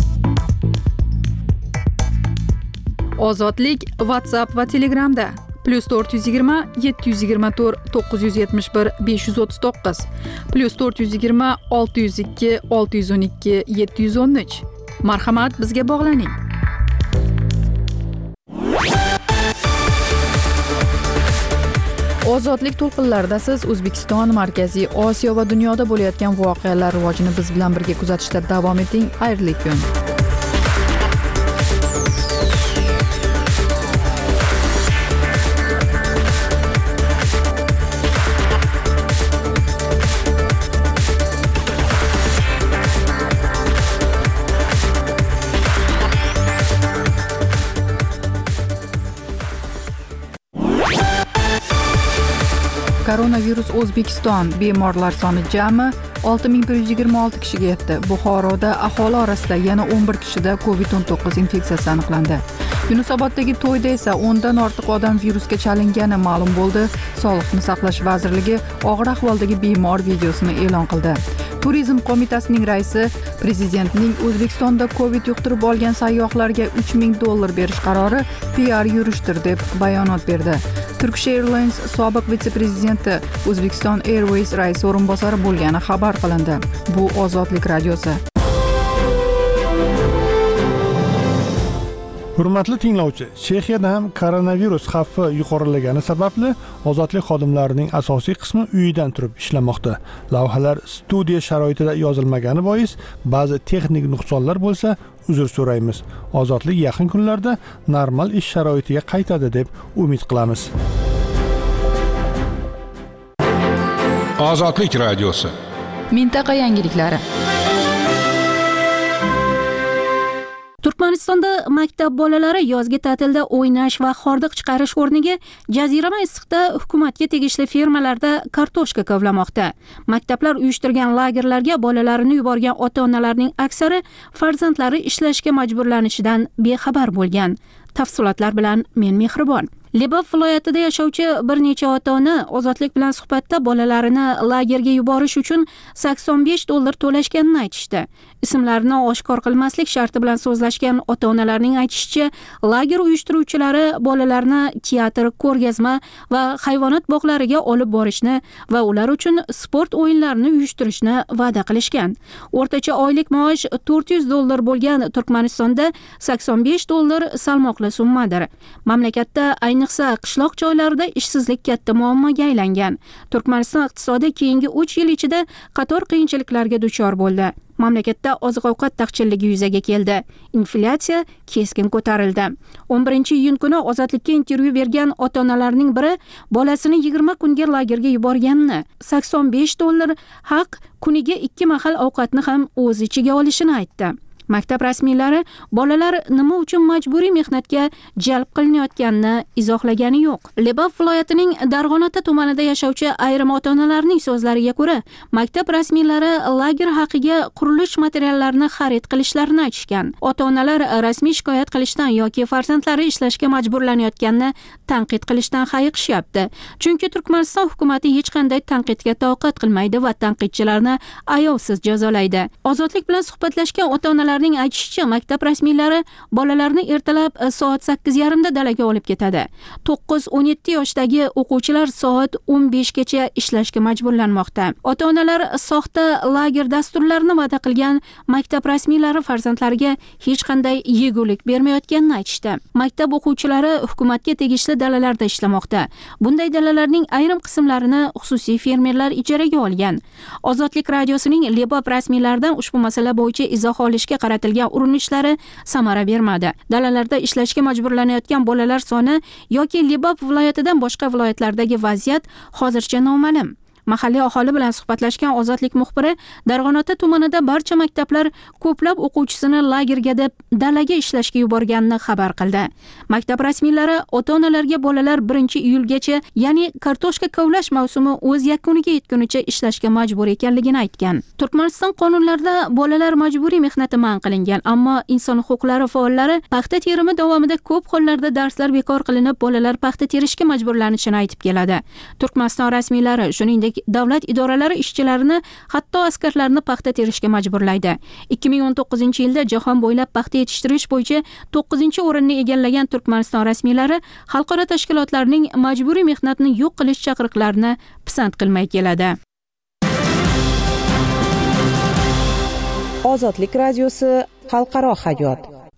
Ozodlik WhatsApp va Telegramda plus to'rt yuz yigirma yetti yuz yigirma to'rt to'qqiz yuz yetmish bir besh yuz o'ttiz to'qqiz plus to'rt yuz yigirma olti yuz ikki olti yuz o'n ikki yetti yuz o'n uch. Marhamat, bizga bog'laning. Ozodlik to'lqinlarida siz O'zbekiston, Markaziy Osiyo va dunyoda bo'layotgan voqealar rivojini biz bilan birga kuzatishda davom eting. Xayrli kun. Koronavirus O'zbekiston bemorlar soni jami olti ming bir yuz yigirma olti kishiga yetdi. Buxoroda aholi orasida yana o'n bir kishida covid o'n to'qqiz infeksiyasi aniqlandi. Yunusoboddagi to'yda esa o'ndan ortiq odam virusga chalingani ma'lum bo'ldi. Sog'liqni saqlash vazirligi og'ir ahvoldagi bemor videosini e'lon qildi. Turizm qo'mitasining raisi prezidentning O'zbekistonda covid yuqtirib olgan sayyohlarga uch ming dollar berish qarori P R yurishdir deb bayonot berdi. Turkish Airlines sobiq vitse-prezidenti O'zbekiston Airways raisi o'rinbosari bo'lgani xabar qilindi. Bu Ozodlik radiosi. Hurmatli tinglovchi, Chexiyada ham koronavirus xavfi yuqorilagani sababli ozodlik xodimlarining asosiy qismi uyidan turib ishlamoqda. Lavhalar studiya sharoitida yozilmagani bois ba'zi texnik nuqsonlar bo'lsa, uzr so'raymiz. Ozodlik yaqin kunlarda normal ish sharoitiga qaytadi deb umid qilamiz. Ozodlik radiosi. Mintaqa yangiliklari. Turkmanistonda maktab bolalari yozgi ta'tilda o'ynash va hordiq chiqarish o'rniga jazirama issiqda hukumatga tegishli fermalarda kartoshka kovlamoqda. Maktablar uyushtirgan lagerlarga bolalarini yuborgan ota-onalarning aksari farzandlari ishlashga majburlanishidan bexabar bo'lgan. Tafsilotlar bilan men Mehribon. Lebap viloyatida yashovchi bir necha ota-ona Ozodlik bilan suhbatda bolalarini lagerga yuborish uchun sakson besh dollar to'lashganini aytishdi. Ismlarini oshkor qilmaslik sharti bilan so'zlashgan ota-onalarning aytishicha, lager uyushtiruvchilari bolalarni teatr, ko'rgazma va hayvonot bog'lariga olib borishni va ular uchun sport o'yinlarini uyushtirishni va'da qilishgan. O'rtacha oylik maosh to'rt yuz dollar bo'lgan Turkmanistonda sakson besh dollar salmoqli summadir. Mamlakatda ayniqsa qishloq joylarida ishsizlik katta muammoga aylangan. Turkmaniston iqtisodi keyingi uch yil ichida qator qiyinchiliklarga duchor bo'ldi. Mamlakatda oziq-ovqat taqchilligi yuzaga keldi. Inflyatsiya keskin ko'tarildi. o'n birinchi iyun kuni Ozodlikka intervyu bergan ota-onalarning biri bolasini yigirma kunga lagerga yuborganini, sakson besh dollar haq kuniga ikki mahal ovqatni ham o'z ichiga olishini aytdi. Maktab rasmiylari bolalar nima uchun majburiy mehnatga jalb qilinayotganini izohlagani yo'q. Lebap viloyatining Darg'anota tumanida yashovchi ayrim ota-onalarning so'zlariga ko'ra, maktab rasmiylari lager haqiga qurilish materiallarini xarid qilishlarini aytishgan. Ota-onalar rasmiy shikoyat qilishdan yoki farzandlari ishlashga majburlanayotganini tanqid qilishdan hayiqishyapti. Chunki Turkmaniston hukumatı hech qanday tanqidga toqat qilmaydi va tanqidchilarni ayovsiz jazolaydi. Ozodlik bilan suhbatlashgan ota-onalar aytishicha, maktab rasmiylari bolalarni ertalab soat sakkiz yarim da dalaga olib ketadi. to'qqiz o'n yetti yoshdagi o'quvchilar soat o'n besh gacha ishlashga majburlanmoqda. Ota-onalar soxta lager dasturlarini va'da qilgan maktab rasmiylari farzandlariga hech qanday yegulik bermayotganini aytishdi. Maktab o'quvchilari hukumatga tegishli dalalarda ishlamoqda. Bunday dalalarning ayrim qismlarini xususiy fermerlar ijaraga olgan. Ozodlik radiosining Lebap rasmiylaridan ushbu masala bo'yicha izoh olishga qaratilgan urinishlari samara bermadi. Dalalarda ishlashga majburlanayotgan bolalar soni yoki Lebap viloyatidan boshqa viloyatlardagi vaziyat hozircha noma'lum. Mahalliy aholi bilan suhbatlashgan Ozodlik muxbiri Darg'anota tumanida barcha maktablar ko'plab o'quvchisini lagerga deb dalaga ishlashga yuborganini xabar qildi. Maktab rasmiylari ota-onalarga bolalar birinchi iyulgacha, ya'ni kartoshka kovlash mavsumi o'z yakuniga yetgunicha ishlashga majbur ekanligini aytgan. Turkmaniston qonunlarida bolalar majburiy mehnati man qilingan, ammo inson huquqlari faollari paxta terimi davomida ko'p hollarda darslar bekor qilinib, bolalar paxta terishga majburlanishini aytib keladi. Turkmaniston rasmiylari shuningdek davlat idoralari ishchilarini, hatto askarlarni paxta terishga majburlaydi. ikki ming o'n to'qqizinchi yilda jahon bo'ylab paxta yetishtirish bo'yicha to'qqizinchi o'rinni egallagan Turkmaniston rasmiylari xalqaro tashkilotlarning majburiy mehnatni yo'q qilish chaqiriqlarini pisand qilmay keladi. Ozodlik radiosi xalqaro hayot.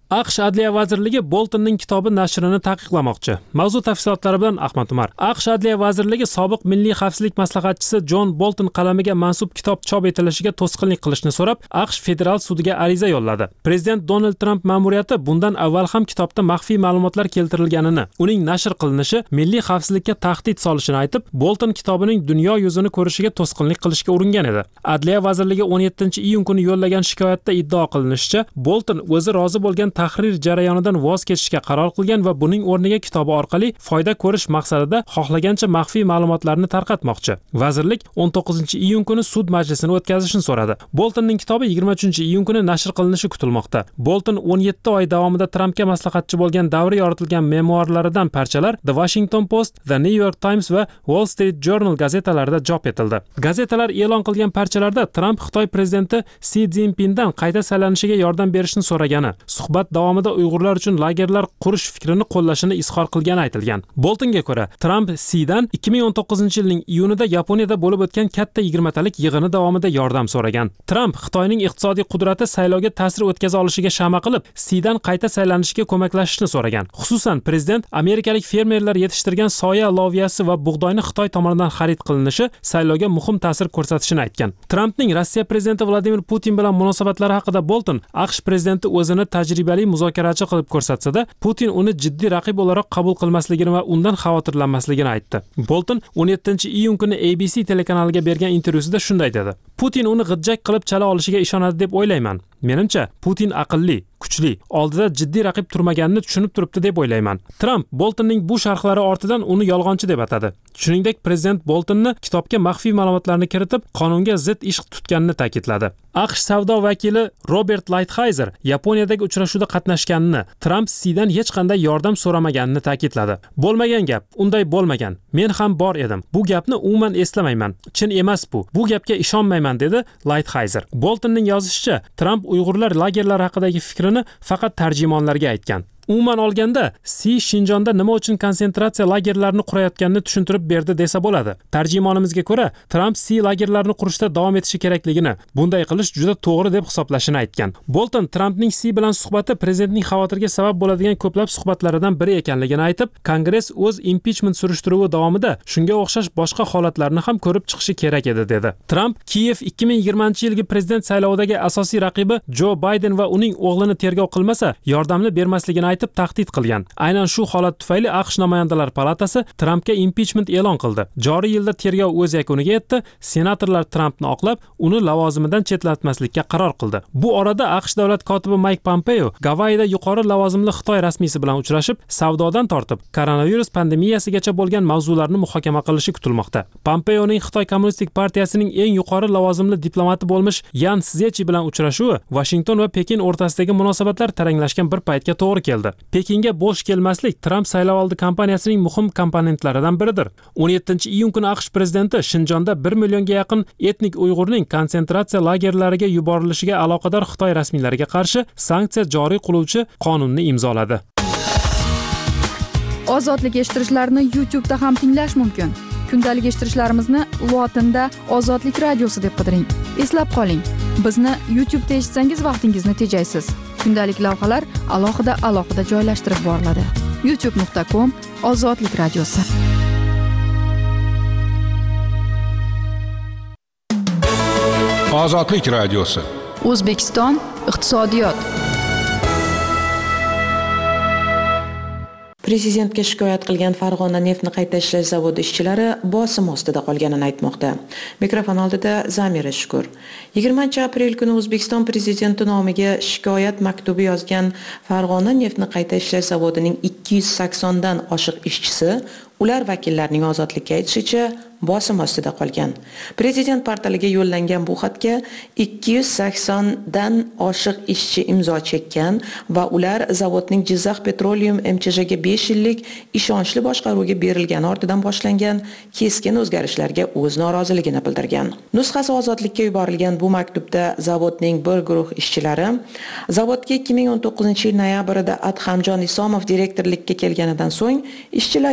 AQSh Adliya vazirligi Boltonning kitobi nashrini taqiqlamoqchi. Mavzu tafsilotlari bilan Ahmad Umar. AQSh Adliya vazirligi sobiq milliy xavfsizlik maslahatchisi John Bolton qalamiga mansub kitob chop etilishiga to'sqinlik qilishni so'rab, AQSh federal sudiga ariza yo'lladi. Prezident Donald Trump ma'muriyati bundan avval ham kitobda maxfiy ma'lumotlar keltirilganini, uning nashr qilinishi milliy xavfsizlikka tahdid solishini aytib, Bolton kitobining dunyo yuzini ko'rishiga to'sqinlik qilishga uringan edi. Adliya vazirligi o'n yettinchi iyun kuni yo'llagan shikoyatda iddao qilinishicha, Bolton o'zi rozi bo'lgan tahrir jarayonidan voz kechishga qaror qilgan va buning o'rniga kitobi orqali foyda ko'rish maqsadida xohlagancha maxfiy ma'lumotlarni tarqatmoqchi. Vazirlik o'n to'qqizinchi iyun kuni sud majlisini o'tkazishni so'radi. Boltonning kitobi yigirma uchinchi iyun kuni nashr qilinishi kutilmoqda. Bolton o'n yetti oy davomida Trumpga maslahatchi bo'lgan davri yoritilgan memuarlaridan parchalar The Washington Post, The New York Times va Wall Street Journal gazetalarida chop etildi. Gazetalar e'lon qilgan parchalarda Trump Xitoy prezidenti Si Szinpindan qayta saylanishiga yordam berishni so'ragani, suhbat davomida Uyg'urlar uchun lagerlar qurish fikrini qo'llashini izhor qilgani aytilgan. Boltonga ko'ra, Trump Sidan ikki ming o'n to'qqizinchi yilning iyunida Yaponiyada bo'lib o'tgan katta yigirmatalik yig'ini davomida yordam so'ragan. Trump Xitoyning iqtisodiy qudrati saylovga ta'sir o'tkaza olishiga shama qilib, Sidan qayta saylanishiga ko'maklashishni so'ragan. Xususan, prezident amerikalik fermerlar yetishtirgan soya loviyasi va bug'doyni Xitoy tomonidan xarid qilinishi saylovga muhim ta'sir ko'rsatishini aytgan. Trumpning Rossiya prezidenti Vladimir Putin bilan munosabatlari haqida Bolton, AQSh prezidenti o'zini tajribali muzokarachi qilib ko'rsatsada, Putin uni jiddiy raqib o'laroq qabul qilmasligini va undan xavotirlanmasligini aytdi. Bolton o'n yettinchi iyun kuni A B C telekanaliga bergan intervyusida shunday dedi: Putin uni g'ijjak qilib chala olishiga ishonadi deb o'ylayman. Menimcha, Putin aqlli, kuchli, oldida jiddiy raqib turmaganini tushunib turibdi deb o'ylayman. Trump Boltonning bu sharhlari ortidan uni yolg'onchi deb atadi. Shuningdek, prezident Boltonni kitobga maxfiy ma'lumotlarni kiritib, qonunga zid ish tutganini ta'kidladi. AQSh savdo vakili Robert Lighthizer Yaponiyadagi uchrashuvda qatnashganini, Trump Sidan hech qanday yordam so'ramaganini ta'kidladi. Bo'lmagan gap, unday bo'lmagan. Men ham bor edim. Bu gapni umuman eslamayman. Chin emas bu. Bu gapga ishonmayman, dedi Lighthizer. Boltonning yozishicha, Trump Uyg'urlar lagerlari haqidagi fikrini faqat tarjimonlarga aytgan. Umuman olganda, Si Shinjonda nima uchun konsentratsiya lagerlarini qurayotganini tushuntirib berdi desa bo'ladi. Tarjimonimizga ko'ra, Trump Si lagerlarini qurishda davom etishi kerakligini, bunday qilish juda to'g'ri deb hisoblashini aytgan. Bolton Trumpning Si bilan suhbati prezidentning xavotirga sabab bo'ladigan ko'plab suhbatlaridan biri ekanligini aytib, Kongress o'z impichment surishtiruvi davomida shunga o'xshash boshqa holatlarni ham ko'rib chiqishi kerak edi, dedi. Trump Kiyev ikki ming yigirmanchi yilgi prezident saylovidagi asosiy raqibi Joe Biden va uning o'g'lini tergov qilmasa, yordamni bermasligini aytib tahdid qilgan. Aynan shu holat tufayli AQSh namoyandalar palatasi Trumpga impichment e'lon qildi. Joriy yilda tergov o'z yakuniga yetdi. Senatorlar Trumpni oqlab, uni lavozimidan chetlatmaslikka qaror qildi. Bu orada AQSh davlat kotibi Mike Pompeo Gavayida yuqori lavozimli Xitoy rasmiysi bilan uchrashib, savdodan tortib koronavirus pandemiyasigacha bo'lgan mavzularni muhokama qilishi kutilmoqda. Pompeoning Xitoy Kommunistik partiyasining eng yuqori lavozimli diplomati bo'lmish Yan Szeci bilan uchrashuvi Washington va Pekin o'rtasidagi munosabatlar taranglashgan bir paytga to'g'ri keldi. Pekinga bo'sh kelmaslik Trump saylovoldi kampaniyasining muhim komponentlaridan biridir. o'n yettinchi iyun kuni AQSh prezidenti Shinjonda bir millionga yaqin etnik Uyg'urning konsentratsiya lagerlariga yuborilishiga aloqador Xitoy rasmiylariga qarshi sanksiya joriy qiluvchi qonunni imzoladi. Ozodlik eshittirishlarni YouTube da ham tinglash mumkin. Kundalik eshittirishlarimizni lotinda Ozodlik radiosi deb qidiring. Eslab qoling, bizni YouTube da eshitsangiz vaqtingizni tejaysiz. Kundalik lavhalar alohida alohida joylashtirib boriladi. youtube nuqta com Ozodlik radiosi. Ozodlik radiosi. O'zbekiston iqtisodiyot. Prezidentga shikoyat qilgan Farg'ona neftni qayta ishlash zavodi ishchilari bosim ostida qolganini aytmoqda. Mikrofon oldida Zamira Shukur. yigirmanchi aprel kuni O'zbekiston prezidenti nomiga shikoyat maktubi yozgan Farg'ona neftni qayta ishlash zavodining ikki yuz sakson dan oshiq ishchisi ular vakillarining ozodlikka aytishicha bosim ostida qolgan. Prezident portaliga yo'llangan bu xatga ikki yuz sakson dan oshiq ishchi imzo chekkan va ular zavodning Jizzax Petroleum M Ch Jga besh yillik ishonchli boshqaruvga berilgani ortidan boshlangan keskin o'zgarishlarga o'z noroziligini bildirgan. Nusxasi ozodlikka yuborilgan bu maktubda zavodning bir guruh ishchilari zavodga ikki ming o'n to'qqizinchi yil noyabrida Adhamjon Isomov direktorlikka kelganidan so'ng ishchilar yuziga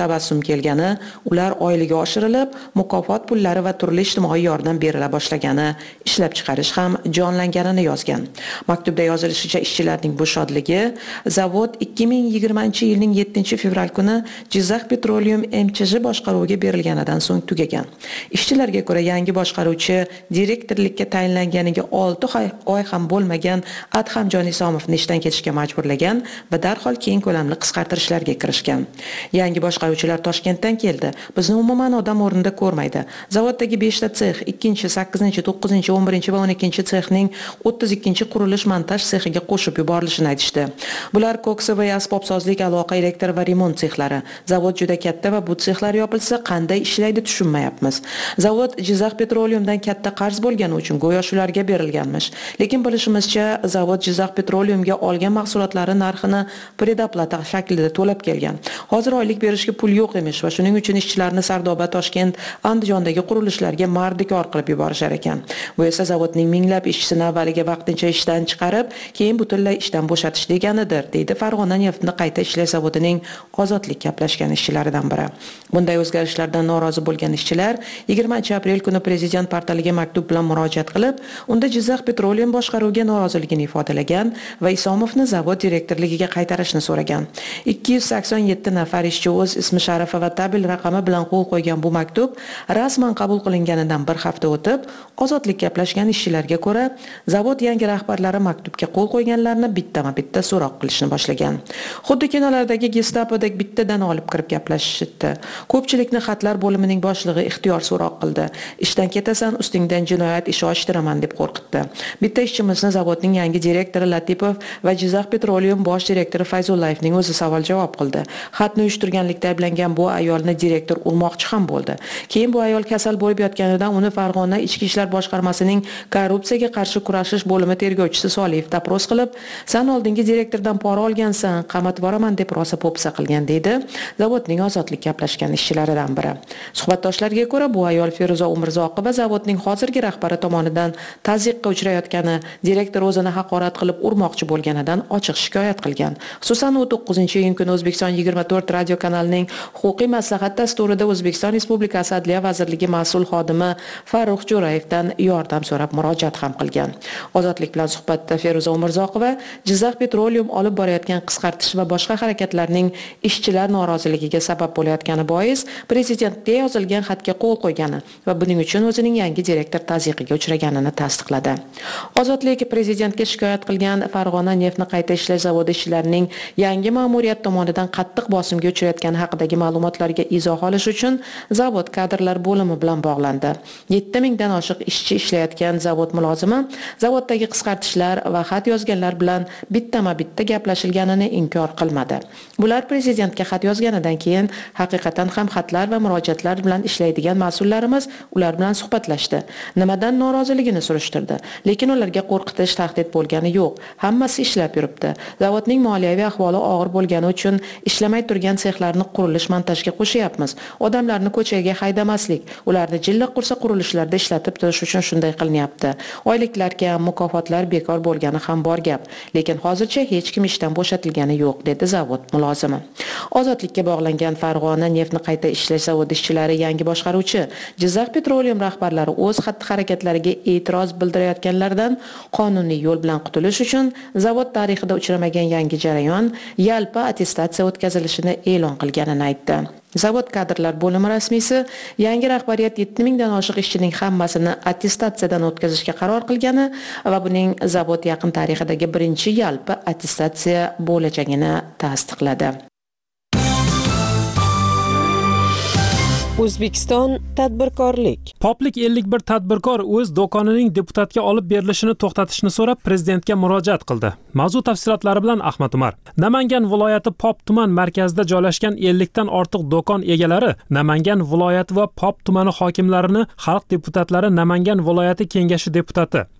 tabassum kelgani, ular oyligi oshirilib, mukofot pullari va turli ijtimoiy yordam berila boshlagani, ishlab chiqarish ham jonlanganini yozgan. Maktubda yozilishicha, ishchilarning bu shodligi zavod ikki ming yigirmanchi yilning yettinchi fevral kuni Jizzax Petroleum M Ch J boshqaruviga berilganidan so'ng tugagan. Ishchilarga ko'ra, yangi boshqaruvchi direktorlikka tayinlanganiga olti oy ham bo'lmagan Adhamjon Isomovni ishdan ketishga majburlagan va darhol keng ko'lamli qisqartirishlarga kirishgan. Yangi boshqaruvchilar Toshkentdan keldi. Bizni umuman odam o'rnida ko'rmaydi. Zavoddagi besh ta sex, ikkinchi, sakkizinchi, to'qqizinchi, o'n birinchi va o'n ikkinchi sexning o'ttiz ikkinchi qurilish montaj sexiga qo'shib yuborilishini aytishdi. Bular ko'ksi va asbobsozlik, aloqa, elektr va remont sexlari. Zavod juda katta va bu sexlar yopilsa qanday ishlaydi tushunmayapmiz. Zavod Jizzax Petroleumdan katta qarz bo'lgani uchun go'yo shularga berilganmish. Lekin bilishimizcha, zavod Jizzax Petroleumga olgan mahsulotlari narxini predoplata shaklida to'lab kelgan. Hozir oylik berishga pul yo'q emish va shuning uchun ishchilarni Sardoba, Toshkent, Andijondagi qurilishlarga mardikor qilib yuborishar ekan. Bu esa zavodning minglab ishchisini avvaliga vaqtincha ishdan chiqarib, keyin butunlay ishdan bo'shatish deganidir, deydi Farg'ona neftni qayta ishlash zavodining ozodlik gaplashgan ishchilaridan biri. Bunday o'zgarishlardan norozi bo'lgan ishchilar yigirmanchi aprel kuni prezident portaliga maktub bilan murojaat qilib, unda Jizzax Petroleum boshqaruviga noroziligini ifodalagan va Isomovni zavod direktorligiga qaytarishni so'ragan. ikki yuz sakson yetti nafar ishchi o'z ismi sharifi va tabil raqami bilan qo'l qo'ygan bu maktub rasman qabul qilinganidan bir hafta o'tib, ozodlik gaplashgan ishchilarga ko'ra, zavod yangi rahbarlari maktubga qo'l qo'yganlarni bittama-bitta so'roq qilishni boshlagan. Xuddi kinolardagi Gestapodek bittadan olib kirib gaplashishdi. Ko'pchilikni xatlar bo'limining boshlig'i ixtiyor so'roq qildi. Ishdan ketasan, ustingdan jinoyat ishi ochtiraman deb qo'rqitdi. Bitta ishchimizni zavodning yangi direktori Latipov va Jizzax Petroleum bosh direktori Fayzullayevning o'zi savol javob qildi. Xatni uyushtirganlikda ayblangan bu ayolni direktor urmoqchi ham bo'ldi. Keyin bu ayol kasal bo'lib yotganidan uni Farg'ona Ichki ishlar boshqarmasining korrupsiyaga qarshi kurashish bo'limi tergovchisi Soliyev tapros qilib, "Sen oldingi direktordan pora olgansan, qamatib boraman" deb rosa po'pisa qilgan, deydi zavodning ozodlik gaplashgan ishchilaridan biri. Suhbatdoshlarga ko'ra, bu ayol Feruza Umurzoqova zavodning hozirgi rahbari tomonidan tazyiqqa uchrayotgani, direktor o'zini haqorat qilib urmoqchi bo'lganidan ochiq shikoyat qilgan. Xususan, u to'qqizinchi iyun kuni O'zbekiston yigirma to'rt radio kanalining huquqiy maslahat dasturida O'zbekiston Respublikasi Adliya vazirligi mas'ul xodimi Farruh Jo'rayevdan yordam so'rab murojaat ham qilgan. Ozodlik bilan suhbatda Feruza Umurzoqova Jizzax Petroleum olib borayotgan qisqartish va boshqa harakatlarning ishchilar noroziligiga sabab bo'layotgani bois prezidentga yozilgan xatga qo'l qo'ygani va buning uchun o'zining yangi direktor tazyiqiga uchraganini tasdiqladi. Ozodlik prezidentga shikoyat qilgan Farg'ona neftni qayta ishlash zavodi ishchilarining yangi ma'muriyat tomonidan qattiq bosimga uchrayotgani haqidagi ma'lumotlarga izoh olish uchun zavod kadrlar bo'limi bilan bog'landi. yetti mingdan oshiq ishchi ishlayotgan zavod mulozimi zavoddagi qisqartishlar va xat yozganlar bilan bittama-bitta gaplashilganini inkor qilmadi. Bular prezidentga xat yozganidan keyin haqiqatan ham xatlar va murojaatlar bilan ishlaydigan mas'ullarimiz ular bilan suhbatlashdi. Nimadan noroziligini surishtirdi. Lekin ularga qo'rqitish, tahdid bo'lgani yo'q. Hammasi ishlab yuribdi. Zavodning moliyaviy ahvoli og'ir bo'lgani uchun ishlamay turgan sexlarni qurilish montajga qo'shyapmiz. Odamlarni ko'chaga haydamaslik, ularni jilliq qursa qurilishlarda ishlatib turish uchun shunday qilinyapti. Oyliklar kam, mukofotlar bekor bo'lgani ham bor gap. Lekin hozircha hech kim ishdan bo'shatilgani yo'q, dedi zavod mulozimi. Ozodlikka bog'langan Farg'ona neftni qayta ishlash zavodi ishchilari yangi boshqaruvchi Jizzax Petroleum rahbarlari o'z xatti-harakatlariga e'tiroz bildirayotganlardan qonuniy yo'l bilan qutulish uchun zavod tarixida uchramagan yangi jarayon yalpi attestatsiya o'tkazilishini e'lon qilganini aytdi. Zavod kadrlar bo'limi rasmiysi yangi rahbariyat yetti mingdan oshiq ishchining hammasini attestatsiyadan o'tkazishga qaror qilgani va buning zavod yaqin tarixidagi birinchi yalpi attestatsiya bo'lajagini tasdiqladi. O'zbekiston tadbirkorlik. Poplik ellik bir tadbirkor o'z do'konining deputatga olib berilishini to'xtatishni so'rab prezidentga murojaat qildi. Mavzu tafsilotlari bilan Ahmad Umar. Namangan viloyati Pop tuman markazida joylashgan ellik dan ortiq do'kon egalari Namangan viloyati va Pop tumani hokimlarini, xalq deputatlari, Namangan viloyati kengashi deputati,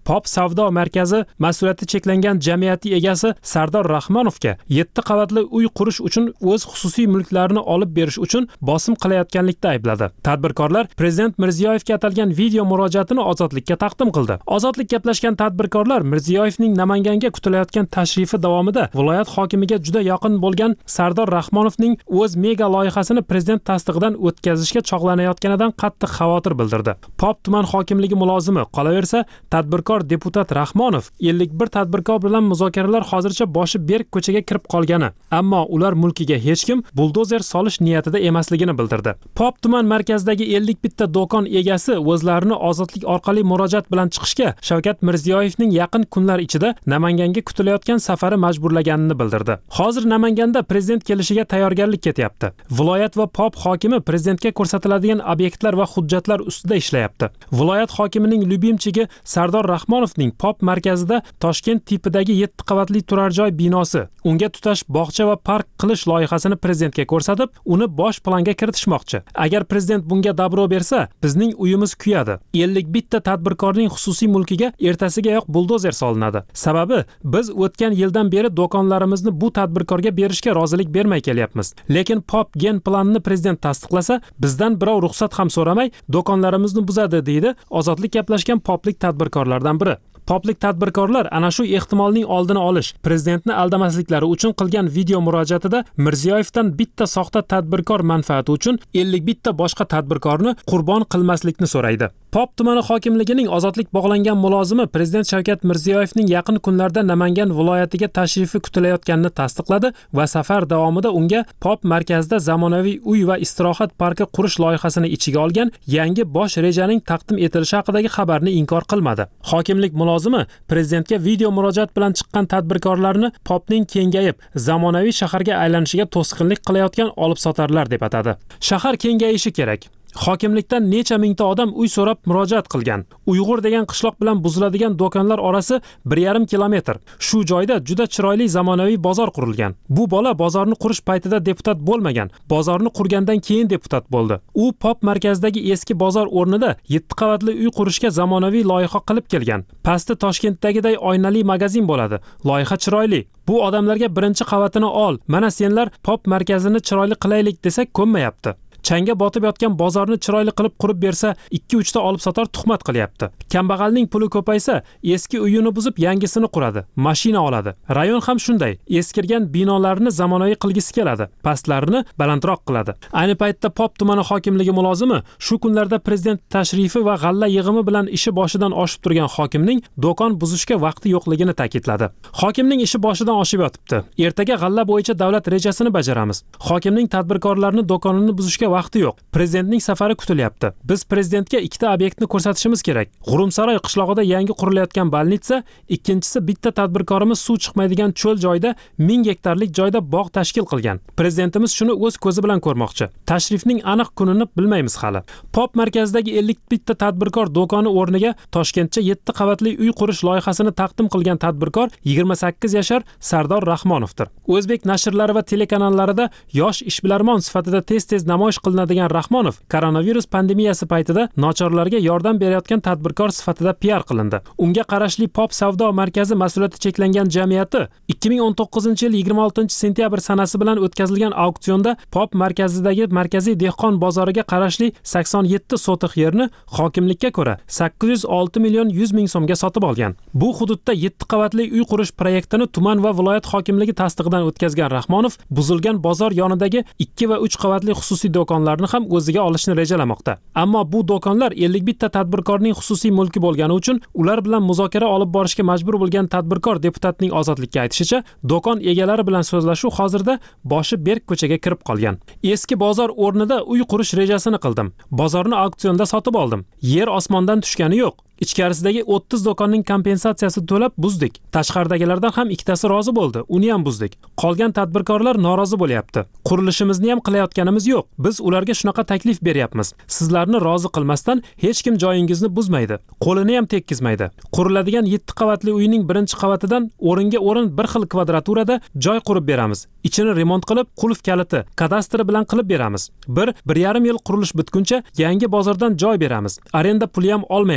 Pop savdo markazi mas'uliyati cheklangan jamiyati egasi Sardor Rahmonovga yetti qavatli uy qurish uchun o'z xususiy mulklarini olib berish uchun bosim qilayotganlikda aybladi. Tadbirkorlar Prezident Mirziyoyevga atalgan video murojaatini Ozodlikka taqdim qildi. Ozodlik gaplashgan tadbirkorlar Mirziyoyevning Namanganga kutilayotgan tashrifi davomida viloyat hokimiga juda yaqin bo'lgan Sardor Rahmonovning o'z mega loyihasini prezident tasdig'idan o'tkazishga chog'lanayotganidan qattiq xavotir bildirdi. Pop tuman hokimligi mulozimi qolaversa, tadbirkor deputat Rahmonov ellik bir tadbirkor bilan muzokaralar hozircha boshi berk ko'chaga kirib qolgani, ammo ular mulkiga hech kim buldozer solish niyatida emasligini bildirdi. Pop tuman markazidagi ellik bitta do'kon egasi o'zlarini Ozodlik orqali murojaat bilan chiqishga Shavkat Mirziyoyevning yaqin kunlar ichida Namanganga kutilayotgan safari majburlaganini bildirdi. Hozir Namanganda prezident kelishiga tayyorgarlik ketyapti. Viloyat va Pop hokimi prezidentga ko'rsatiladigan obyektlar va hujjatlar ustida ishlayapti. Viloyat hokimining lyubimchigi Sardor Rahmonovning Pop markazida Toshkent tipidagi yetti qavatli turar joy binosi, unga tutash bog'cha va park qilish loyihasini prezidentga ko'rsatib, uni bosh planga kiritishmoqchi. Agar prezident bunga dabro bersa, bizning uyimiz kuyadi. ellik bitta tadbirkorning xususiy mulkiga ertasigayoq buldozer solinadi. Sababi biz o'tgan yildan beri do'konlarimizni bu tadbirkorga berishga rozilik bermay kelyapmiz. Lekin Pop gen planini prezident tasdiqlasa, bizdan birov ruxsat ham so'ramay do'konlarimizni buzadi, deydi Ozodlik gaplashgan poplik tadbirkorlardan biri. Poplik tadbirkorlar ana shu ehtimolning oldini olish, prezidentni aldamasliklari uchun qilgan video murojaatida Mirziyoyevdan bitta soxta tadbirkor manfaati uchun ellik bitta boshqa tadbirkorni qurbon qilmaslikni so'raydi. Pop tumani hokimligining Ozodlik bog'langan mulozimi prezident Shavkat Mirziyoyevning yaqin kunlarda Namangan viloyatiga tashrifi kutilayotganini tasdiqladi va safar davomida unga Pop markazida zamonaviy uy va istirohat parki qurish loyihasini ichiga olgan yangi bosh rejaning taqdim etilishi haqidagi xabarni inkor qilmadi. Hokimlik mulozimi prezidentga video murojaat bilan chiqqan tadbirkorlarni Popning kengayib, zamonaviy shaharga aylanishiga to'sqinlik qilayotgan olib sotarlar deb atadi. Shahar kengayishi kerak. Hokimlikdan necha mingta odam uy so'rab murojaat qilgan. Uyg'ur degan qishloq bilan buziladigan do'konlar orasi bir yarim kilometr. Shu joyda juda chiroyli zamonaviy bozor qurilgan. Bu bola bozorni qurish paytida deputat bo'lmagan, bozorni qurgandan keyin deputat bo'ldi. U Pop markazidagi eski bozor o'rnida yetti qavatli uy qurishga zamonaviy loyiha qilib kelgan. Pasti Toshkentdagiday oynali magazin bo'ladi. Loyiha chiroyli. Bu odamlarga birinchi qavatini ol, mana senlar Pop markazini chiroyli qilaylik desak ko'nmayapti. Changa botib yotgan bozorni chiroyli qilib qurib bersa, ikki uch ta olib sotar tuhmat qilyapti. Kambag'alning puli ko'paysa, eski uyini buzib yangisini quradi, mashina oladi. Rayon ham shunday, eskirgan binolarni zamonaviy qilgisi keladi, pastlarini balandroq qiladi. Ayni paytda Pop tumani hokimligi mulozimi shu kunlarda prezident tashrifi va g'alla yig'imi bilan ishi boshidan oshib turgan hokimning do'kon buzishga vaqti yo'qligini ta'kidladi. Hokimning ishi boshidan oshib yotibdi. Ertaga g'alla bo'yicha davlat rejasini bajaramiz. Hokimning tadbirkorlarni do'konini buzishga vaqti yo'q. Prezidentning safari kutilyapti. Biz prezidentga ikkita obyektni ko'rsatishimiz kerak. G'urumsaroy qishlog'ida yangi qurilayotgan bolnitsa, ikkinchisi bitta tadbirkorimiz suv chiqmaydigan cho'l joyda ming gektarlik joyda bog' tashkil qilgan. Prezidentimiz shuni o'z ko'zi bilan ko'rmoqchi. Tashrifning aniq kunini bilmaymiz hali. Pop markazidagi ellik bitta tadbirkor do'koni o'rniga Toshkentcha yetti qavatli uy qurish loyihasini taqdim qilgan tadbirkor yigirma sakkiz yashar Sardor Rahmonovdir. O'zbek nashrlari va telekanallarida yosh ishbilarmon sifatida tez-tez namoyish qilinadigan Rahmonov koronavirus pandemiyasi paytida nochorlarga yordam berayotgan tadbirkor sifatida P R qilindi. Unga qarashli Pop savdo markazi mas'uliyati cheklangan jamiyati ikki ming o'n to'qqizinchi yil yigirma oltinchi sentyabr sanasi bilan o'tkazilgan auksionda Pop markazidagi markaziy dehqon bozoriga qarashli sakson yetti sotix yerni hokimlikka ko'ra sakkiz yuz olti million yuz ming so'mga sotib olgan. Bu hududda yetti qavatli uy qurish proyektini tuman va viloyat hokimligi tasdig'idan o'tkazgan Rahmonov buzilgan bozor yonidagi ikki va uch qavatli xususiy do'konlarni ham o'ziga olishni rejalamoqda. Ammo bu do'konlar ellik bitta tadbirkorning xususiy mulki bo'lgani uchun ular bilan muzokara olib borishga majbur bo'lgan tadbirkor deputatning Ozodlikka aytishicha, do'kon egalari bilan so'zlashuv hozirda boshi berk ko'chaga kirib qolgan. Eski bozor o'rnida uy qurish rejasini qildim. Bozorni auksionda sotib oldim. Yer osmondan tushgani yo'q. Ichkarisidagi o'ttiz do'konning kompensatsiyasi to'lab buzdik. Tashqaridagilardan ham ikkitasi rozi bo'ldi, uni ham buzdik. Qolgan tadbirkorlar norozi bo'lyapti. Qurilishimizni ham qilayotganimiz yo'q. Biz ularga shunaqa taklif beryapmiz. Sizlarni rozi qilmasdan hech kim joyingizni buzmaydi. Qo'lini ham tekkizmaydi. Quriladigan yetti qavatli uyning birinchi qavatidan o'ringa o'rin bir xil kvadraturada joy qurib beramiz. Ichini remont qilib, qulf kaliti, kadastri bilan qilib beramiz. bir bir yarim yil qurilish bitguncha yangi bozordan joy beramiz. Arenda puli ham olmaymiz.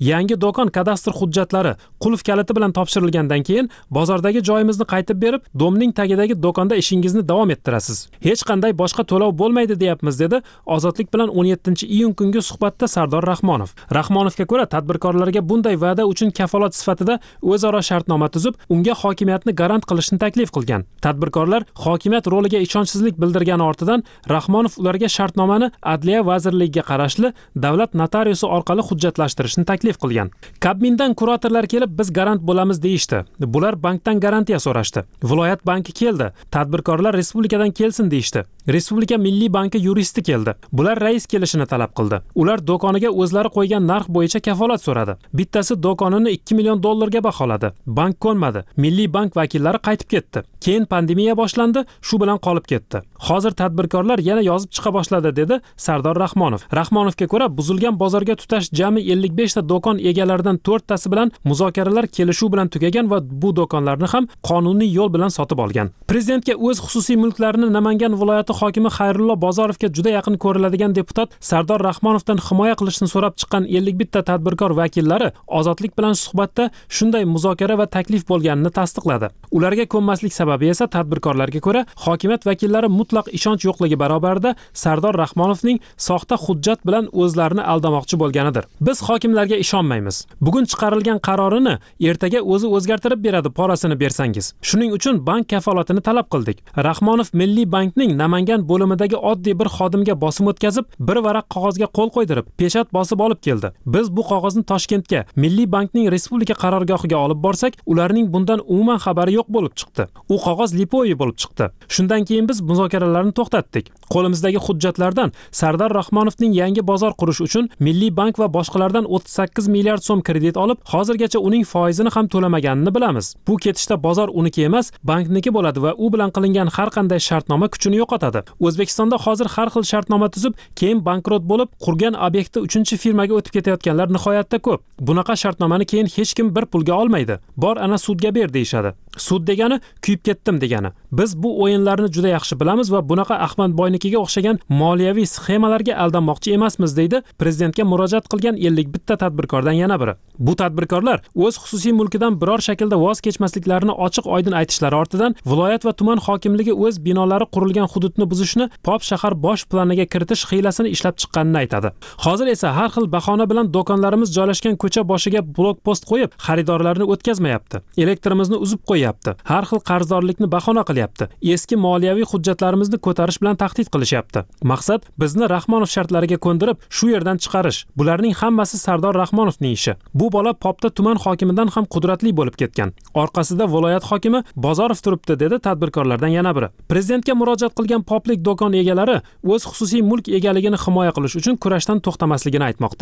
yangi do'kon kadastr hujjatlari qulf kaliti bilan topshirilgandan keyin bozordagi joyimizni qaytib berib, domning tagidagi do'konda ishingizni davom ettirasiz. Hech qanday boshqa to'lov bo'lmaydi deyapmiz, dedi Ozodlik bilan o'n yettinchi iyun kungi suhbatda Sardor Rahmonov. Rahmonovga ko'ra, tadbirkorlarga bunday va'da uchun kafolat sifatida o'zaro shartnoma tuzib, unga hokimiyatni garant qilishni taklif qilgan. Tadbirkorlar hokimiyat roliga ishonchsizlik bildirgani ortidan Rahmonov ularga shartnomani Adliya vazirligiga qarashli davlat notariusi orqali hujjatlashtirishni taklif qilgan. Kabmindan kuratorlar kelib, biz garant bo'lamiz deyishdi. Bular bankdan garantiya so'rashdi. Viloyat banki keldi. Tadbirkorlar respublikadan kelsin deyishdi. Respublika Milliy banki yuristi keldi. Bular rais kelishini talab qildi. Ular do'koniga o'zlari qo'ygan narx bo'yicha kafolat so'radi. Bittasi do'konini ikki million dollarga baholadi. Bank ko'nmadi. Milliy bank vakillari qaytib ketdi. Keyin pandemiya boshlandi, shu bilan qolib ketdi. Hozir tadbirkorlar yana yozib chiqa boshladi, dedi Sardor Rahmonov. Rahmonovga ko'ra, buzilgan bozorga tutash jami ellik besh ta do'kon egalaridan to'rttasi bilan muzokaralar kelishuv bilan tugagan va bu do'konlarni ham qonuniy yo'l bilan sotib olgan. Prezidentga o'z xususiy mulklarini Namangan viloyati hokimi Xayrullo Bozorovga juda yaqin ko'riladigan deputat Sardor Rahmonovdan himoya qilishni so'rab chiqqan ellik bitta tadbirkor vakillari Ozodlik bilan suhbatda shunday muzokara va taklif bo'lganini tasdiqladi. Ularga ko'nmaslik sababi esa tadbirkorlarga ko'ra, hokimiyat vakillari mutlaq ishonch yo'qligi barobarida Sardor Rahmonovning soxta hujjat bilan o'zlarini aldamoqchi bo'lganidir. Biz hokimlarga ishonmaymiz. Bugun chiqarilgan qarorini ertaga o'zi o'zgartirib beradi, porasini bersangiz. Shuning uchun bank kafolatini talab qildik. Rahmonov Milliy bankning Namangan bo'limidagi oddiy bir xodimga bosim o'tkazib, bir varaq qog'ozga qo'l qo'ydirib, peshat bosib olib keldi. Biz bu qog'ozni Toshkentga, Milliy bankning respublika qarorgohiga olib borsak, ularning bundan umuman xabari yo'q bo'lib chiqdi. U qog'oz lipoyi bo'lib chiqdi. Shundan keyin biz muzokaralarni to'xtatdik. Qo'limizdagi hujjatlardan Sardor Rahmonovning yangi bozor qurish uchun Milliy bank va boshqalardan o'ttiz sakkiz milliard so'm kredit olib, hozirgacha uning foizini ham to'lamaganini bilamiz. Bu ketishda bozor uniki emas, bankniki bo'ladi va u bilan qilingan har qanday shartnoma kuchini yo'qotadi. O'zbekistonda hozir har xil shartnoma tuzib, keyin bankrot bo'lib, qurgan obyektni uchinchi firmaga o'tib ketayotganlar nihoyatda ko'p. Bunaqa shartnomani keyin hech kim bir pulga olmaydi. Bor ana sudga ber deyshadi. Sud degani kuyib ketdim degani. Biz bu o'yinlarni juda yaxshi bilamiz va bunaqa Ahmad Boynikiga o'xshagan moliyaviy sxemalarga aldanmoqchi emasmiz, deydi prezidentga murojaat qilgan ellik bitta tadbirkordan yana biri. Bu tadbirkorlar o'z xususiy mulkidan biror shaklda voz kechmasliklarini ochiq-oydin aytishlari ortidan viloyat va tuman hokimligi o'z binolari qurilgan hududni buzishni pop shahar bosh planiga kiritish hiylasini ishlab chiqqanini aytadi. Hozir esa har xil bahona bilan do'konlarimiz joylashgan ko'cha boshiga blokpost qo'yib, xaridorlarni o'tkazmayapti. Elektrimizni uzib qo'yapti. Har xil qarzdorlikni bahona qilyapti. Eski moliyaviy hujjatlarimizni ko'tarish bilan tahdid qilishyapti. Maqsad bizni Rahmonov shartlariga ko'ndirib, shu yerdan chiqarish. Bularning hammasi Sardor Rahmonovning ishi. Bu bola popda tuman hokimidan ham qudratli bo'lib ketgan. Orqasida viloyat hokimi Bozorov turibdi, dedi tadbirkorlardan yana biri. Prezidentga murojaat qilgan poplik do'kon egalari o'z xususiy mulk egaligini himoya qilish uchun kurashdan to'xtamasligini aytmoqda.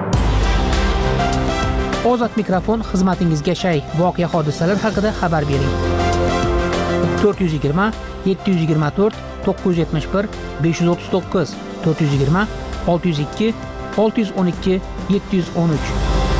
Ozod mikrofon xizmatingizga shay. Voqea hodisalar haqida xabar bering. to'rt yuz yigirma yetti yuz yigirma to'rt to'qqiz yuz yetmish bir besh yuz o'ttiz to'qqiz to'rt yuz yigirma olti yuz ikki olti yuz o'n ikki yetti yuz o'n uch.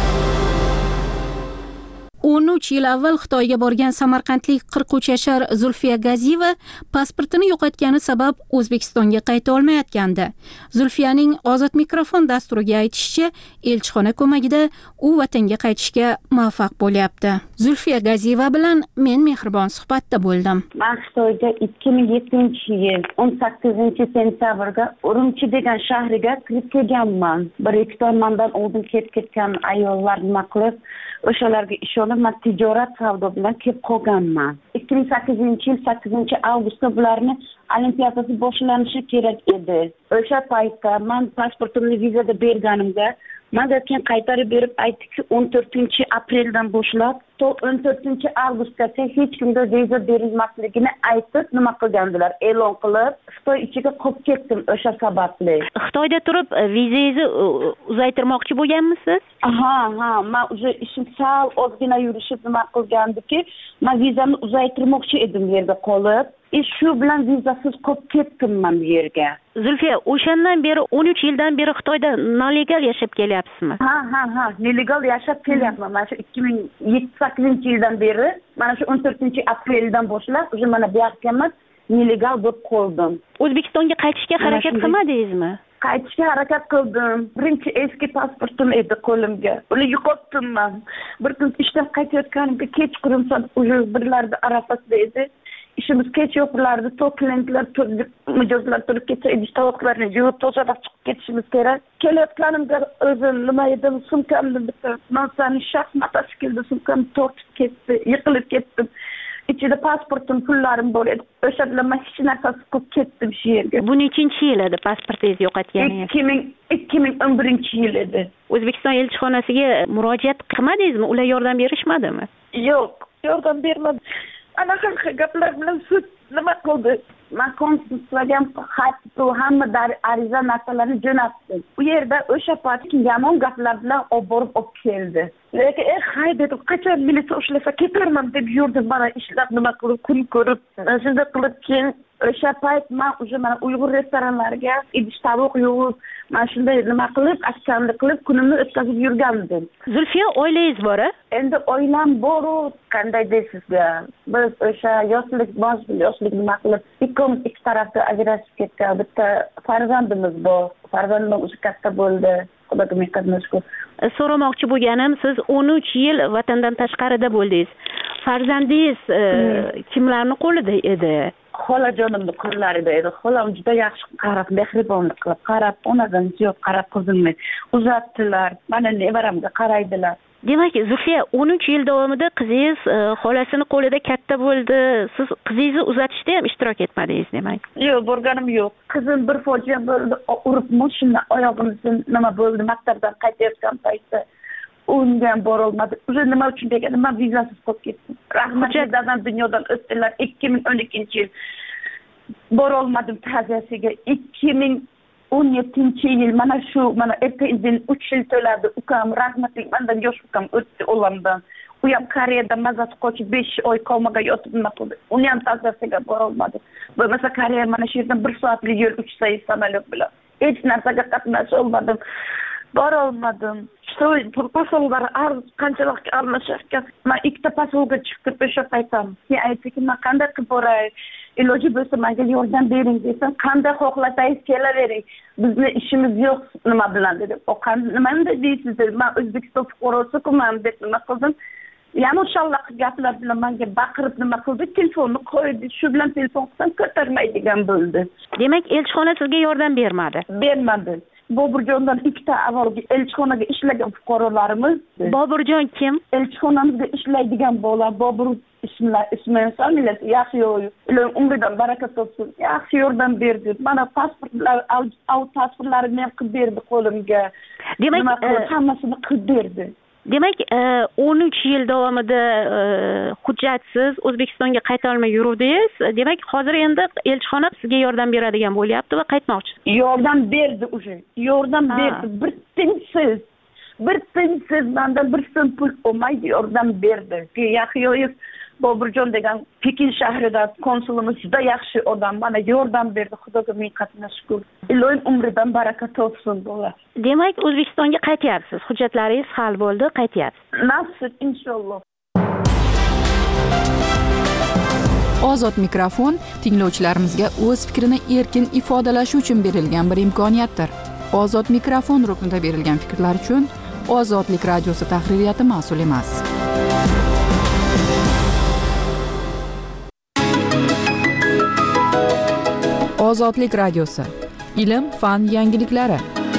o'n uch yil avval Xitoyga borgan samarqandlik qirq uch yashar Zulfiya Gaziyeva pasportini yo'qotgani sabab O'zbekistonga qayta olmayotgandi. Zulfiyaning Ozod mikrofon dasturiga aytishicha, elchixona ko'magida u vatanga qaytishga muvaffaq bo'lyapti. Zulfiya Gaziyeva bilan men mehribon suhbatda bo'ldim. Men Xitoyga ikki ming yettinchi yil o'n sakkizinchi sentyabrda Urumchi degan shahriga kirib kelganman. Bir ikki to'rt mandan oldin ketib ketgan ayollar nima qilib, o'shalarga ishonib men tijorat savdo bilan kelib qolganman. ikki ming sakkizinchi yil sakkizinchi avgustda bularni olimpiadasi boshlanishi kerak edi. O'sha paytda men pasportimni vizada berganimda menga keyin qaytarib berib aytdiki, o'n to'rtinchi apreldan boshlab to o'n to'rtinchi avgustgacha hech kimga viza berilmasligini aytib nima qilgandilar, e'lon qilib, Xitoy ichiga qolib ketdim o'sha sababli. Xitoyda turib vizangizni uzaytirmoqchi bo'lganmisiz? Ha, ha, men o'sha ishim sal ozgina yurishib nima qilgandiki, men vizamni uzaytirmoqchi edim yerda qolib. E shu bilan vizasiz qolib ketdim men bu yerga. Zulfiya, o'shandan beri o'n uch yildan beri Xitoyda nelegal yashab kelyapsizmi? Ha, ha, ha, nelegal yashab kelyapman. Mana shu ikki ming sakkizinchi yildan beri, mana shu o'n to'rtinchi apreldan boshlab, o'sha mana bu yoqqa nelegal bo'lib qoldim. O'zbekistonga qaytishga harakat qilmadingizmi? qaytishga harakat qildim. Birinchi eski pasportim edi qo'limga. Uni yo'qotdim men. Bir kun ishdan qaytayotganimda kechqurun soat birlarda arafasida edi. İşimiz kech yo'qlardi, to'klanlar, mijozlar turib ketsa, idish tovoqlarni yuvib tozalab chiqib ketishimiz kerak. Kelayotganimda o'zim nima edim, sumkamni bitta narsani shaxmat keldi, sumkamni tortib ketdi, yiqilib ketdim. İçinde pasportum, pullarim bor edi. O'sha bilan men hech narsasiz qolib ketdim shu yerga. Bu nechinchi yil edi pasportingiz yo'qotganingiz? ikki ming o'n birinchi yil edi. O'zbekiston elchixonasiga murojaat qilmadingizmi? Ular yordam berishmadimi? Yo'q, yordam bermadi. Ana qanaqa gaplar bilan sud nima qildi? Men konsulsiyaga xat, hamma ariza narsalarni jo'natdim. U yerda o'sha paytki yomon gaplar bilan olib borib olib keldi. Lekin eh hay dedim, qachon militsiya ushlasa ketarman deb yurdim. Mana ishlab nima qilib, kun ko'rib, shunday qilib keyin o'sha payt men уже mana Uyg'ur restoranlariga idish tovuq yuvib, mana shunday nima qilib, akshanlik qilib kunimni o'tkazib yurgandim. Zulfiya, oilangiz bor-a? Endi oilam bor, qanday deysizga? Biz o'sha yoshlik, bosh yoshlik nima qilib, ikkom ikki tarafda ajrashib ketgan. Bitta farzandimiz bor. Farzandim o'sha katta bo'ldi. Xudoga ming qadam shukr. So'ramoqchi bo'lganim, siz o'n uch yil vatandan tashqarida bo'ldingiz. Farzandingiz kimlarning qo'lida edi? Xolajonimning qo'llarida edi. Xolam juda yaxshi qarab, mehribonlik qilib, qarab, onadan ziyod qarab qizimni uzatdilar. Mana nevaramga qaraydilar. Demak, Zulfiya, o'n uch yil davomida qizingiz xolasini qo'lida katta bo'ldi. Siz qizingizni uzatishda ham ishtirok etmadingiz, demak. Yo'q, borganim yo'q. Qizim bir fojia bo'ldi, urib mashina oyog'imizni nima bo'ldi, maktabdan qaytayotgan paytda unga ham bora olmadi. O'zi nima uchun degan, men vizasiz qolib ketdim. Rahmatlilardan dunyodan o'tdilar ikki ming o'n ikkinchi yil. Bora olmadim ta'ziyasiga. ikki ming o'n yettinchi yil mana shu mana ertadan uch yil to'ladi. Ukam rahmatli mendan yosh ukam o'tdi olamdan. U ham Koreyada mazat qochib besh oy komaga yotib nima qildi. Uni ham ta'ziyasiga bora olmadi. Bo'lmasa Koreya mana shu yerdan bir soatlik yo'l uchsa samolyot bilan. Hech narsaga qatnasha olmadim. Bora olmadim. Shu pasollar qanchalik almashgan. Men ikkita pasolga chiqib o'sha paytam. Men aytdim, men qanday qilib boray? Iloji bo'lsa menga yordam bering desam, qanday xohlasangiz kelavering. Bizni ishimiz yo'q nima bilan dedim. O nima deysiz? Men O'zbekiston fuqarosiman deb nima qildim? Yamushalloq gaplar bilan menga baqirib nima qildi? Telefonni qo'ydi. Shu bilan telefon qilsam ko'tarmaydigan bo'ldi. Demak, elchixona sizga yordam bermadi. Bermadi. Boburjondan ikkita avvalgi elchixonaga ishlagan fuqarolarimiz. Boburjon kim? Elchixonamizda ishlaydigan bo'lar. Bobur ismlar, ismi familiyat yaxshi yo'q. Ular umridan baraka topsin. Yaxshi yordam berdi. Mana pasportlar, av pasportlarimni ham qilib berdi qo'limga. Demak, hammasini qilib berdi. Demak, o'n uch yil davomida hujjatsiz O'zbekistonga qayta olmay yuruvdingiz. Demak, hozir endi elchixona sizga yordam beradigan bo'lyapti va qaytmoqchi. Yordam berdi o'sha. Yordam berdi. Bir tinchsiz. Bir tinchsiz mendan bir so'm pul olmaydi, yordam berdi. Yaxshiyoyev Boburjon degan Pekin shahrida konsulimiz juda yaxshi odam. Mana yordam berdi. Xudoga ming qatna shukr. Ilohim umridan baraka topsin bo'lar. Demak, O'zbekistonga qaytyapsiz. Hujjatlaringiz hal bo'ldi, qaytyapsiz. Nasib inshaalloh. Ozod mikrofon tinglovchilarimizga o'z fikrini erkin ifodalashi uchun berilgan bir imkoniyatdir. Ozod mikrofon ruknida berilgan fikrlar uchun Ozodlik radiosi tahririyati mas'ul emas. Ozodlik radiosi. Ilm, fan yangiliklari.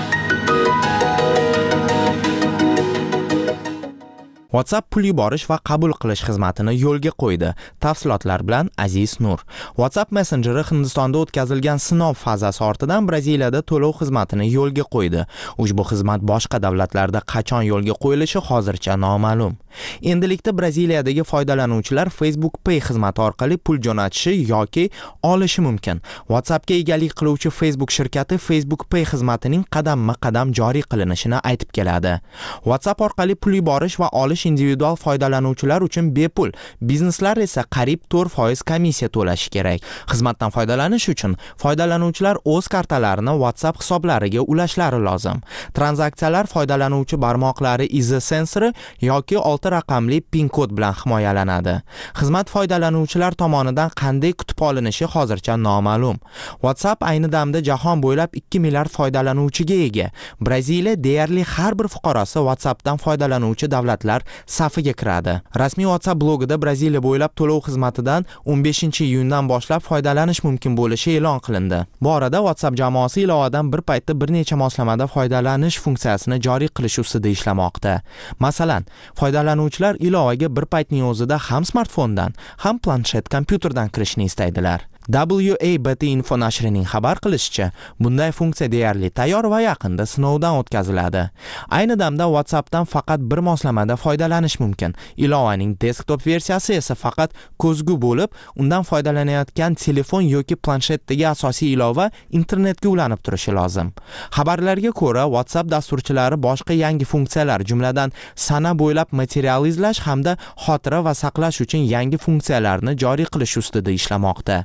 WhatsApp pul yuborish va qabul qilish xizmatini yo'lga qo'ydi. Tafsilotlar bilan Aziz Nur. WhatsApp messenjeri Hindistonda o'tkazilgan sinov fazasi ortidan Braziliyada to'lov xizmatini yo'lga qo'ydi. Ushbu xizmat boshqa davlatlarda qachon yo'lga qo'yilishi hozircha noma'lum. Endilikda Braziliyadagi foydalanuvchilar Facebook Pay xizmati orqali pul jo'natishi yoki olishi mumkin. WhatsAppga egalik qiluvchi Facebook shirkati Facebook Pay xizmatining qadamma-qadam joriy qilinishini aytib keladi. WhatsApp orqali pul yuborish va olish individual foydalanuvchilar uchun bepul, bizneslar esa qariyb to'rt foiz komissiya to'lashi kerak. Xizmatdan foydalanish uchun foydalanuvchilar o'z kartalarini WhatsApp hisoblariga ulashlari lozim. Tranzaksiyalar foydalanuvchi barmoqlari izi sensori yoki olti raqamli pin kod bilan himoyalanadi. Xizmat foydalanuvchilar tomonidan qanday kutib olinishi hozircha noma'lum. WhatsApp ayni damda jahon bo'ylab ikki milliard foydalanuvchiga ega. Braziliya deyarli har bir fuqarosi WhatsAppdan foydalanuvchi davlatlar safiga kiradi. Rasmiy WhatsApp blogida Braziliya bo'ylab to'lov xizmatidan o'n beshinchi iyundan boshlab foydalanish mumkin bo'lishi e'lon qilindi. Bu orada WhatsApp jamoasi ilovadan bir paytda bir necha moslamada foydalanish funksiyasini joriy qilish ustida ishlamoqda. Masalan, foydalanuvchilar ilovaga bir paytning o'zida ham smartfondan, ham planshet kompyuterdan kirishni istaydilar. W A B T Info nashrining xabar qilishicha, bunday funksiya deyarli tayyor va yaqinda sinovdan o'tkaziladi. Ayni damda WhatsAppdan faqat bir moslamada foydalanish mumkin. Ilovaning desktop versiyasi esa faqat ko'zgu bo'lib, undan foydalanayotgan telefon yoki planshetdagi asosiy ilova internetga ulanib turishi lozim. Xabarlarga ko'ra, WhatsApp dasturchilari boshqa yangi funksiyalar, jumladan sana bo'ylab material izlash hamda xotira va saqlash uchun yangi funksiyalarni joriy qilish ustida ishlamoqda.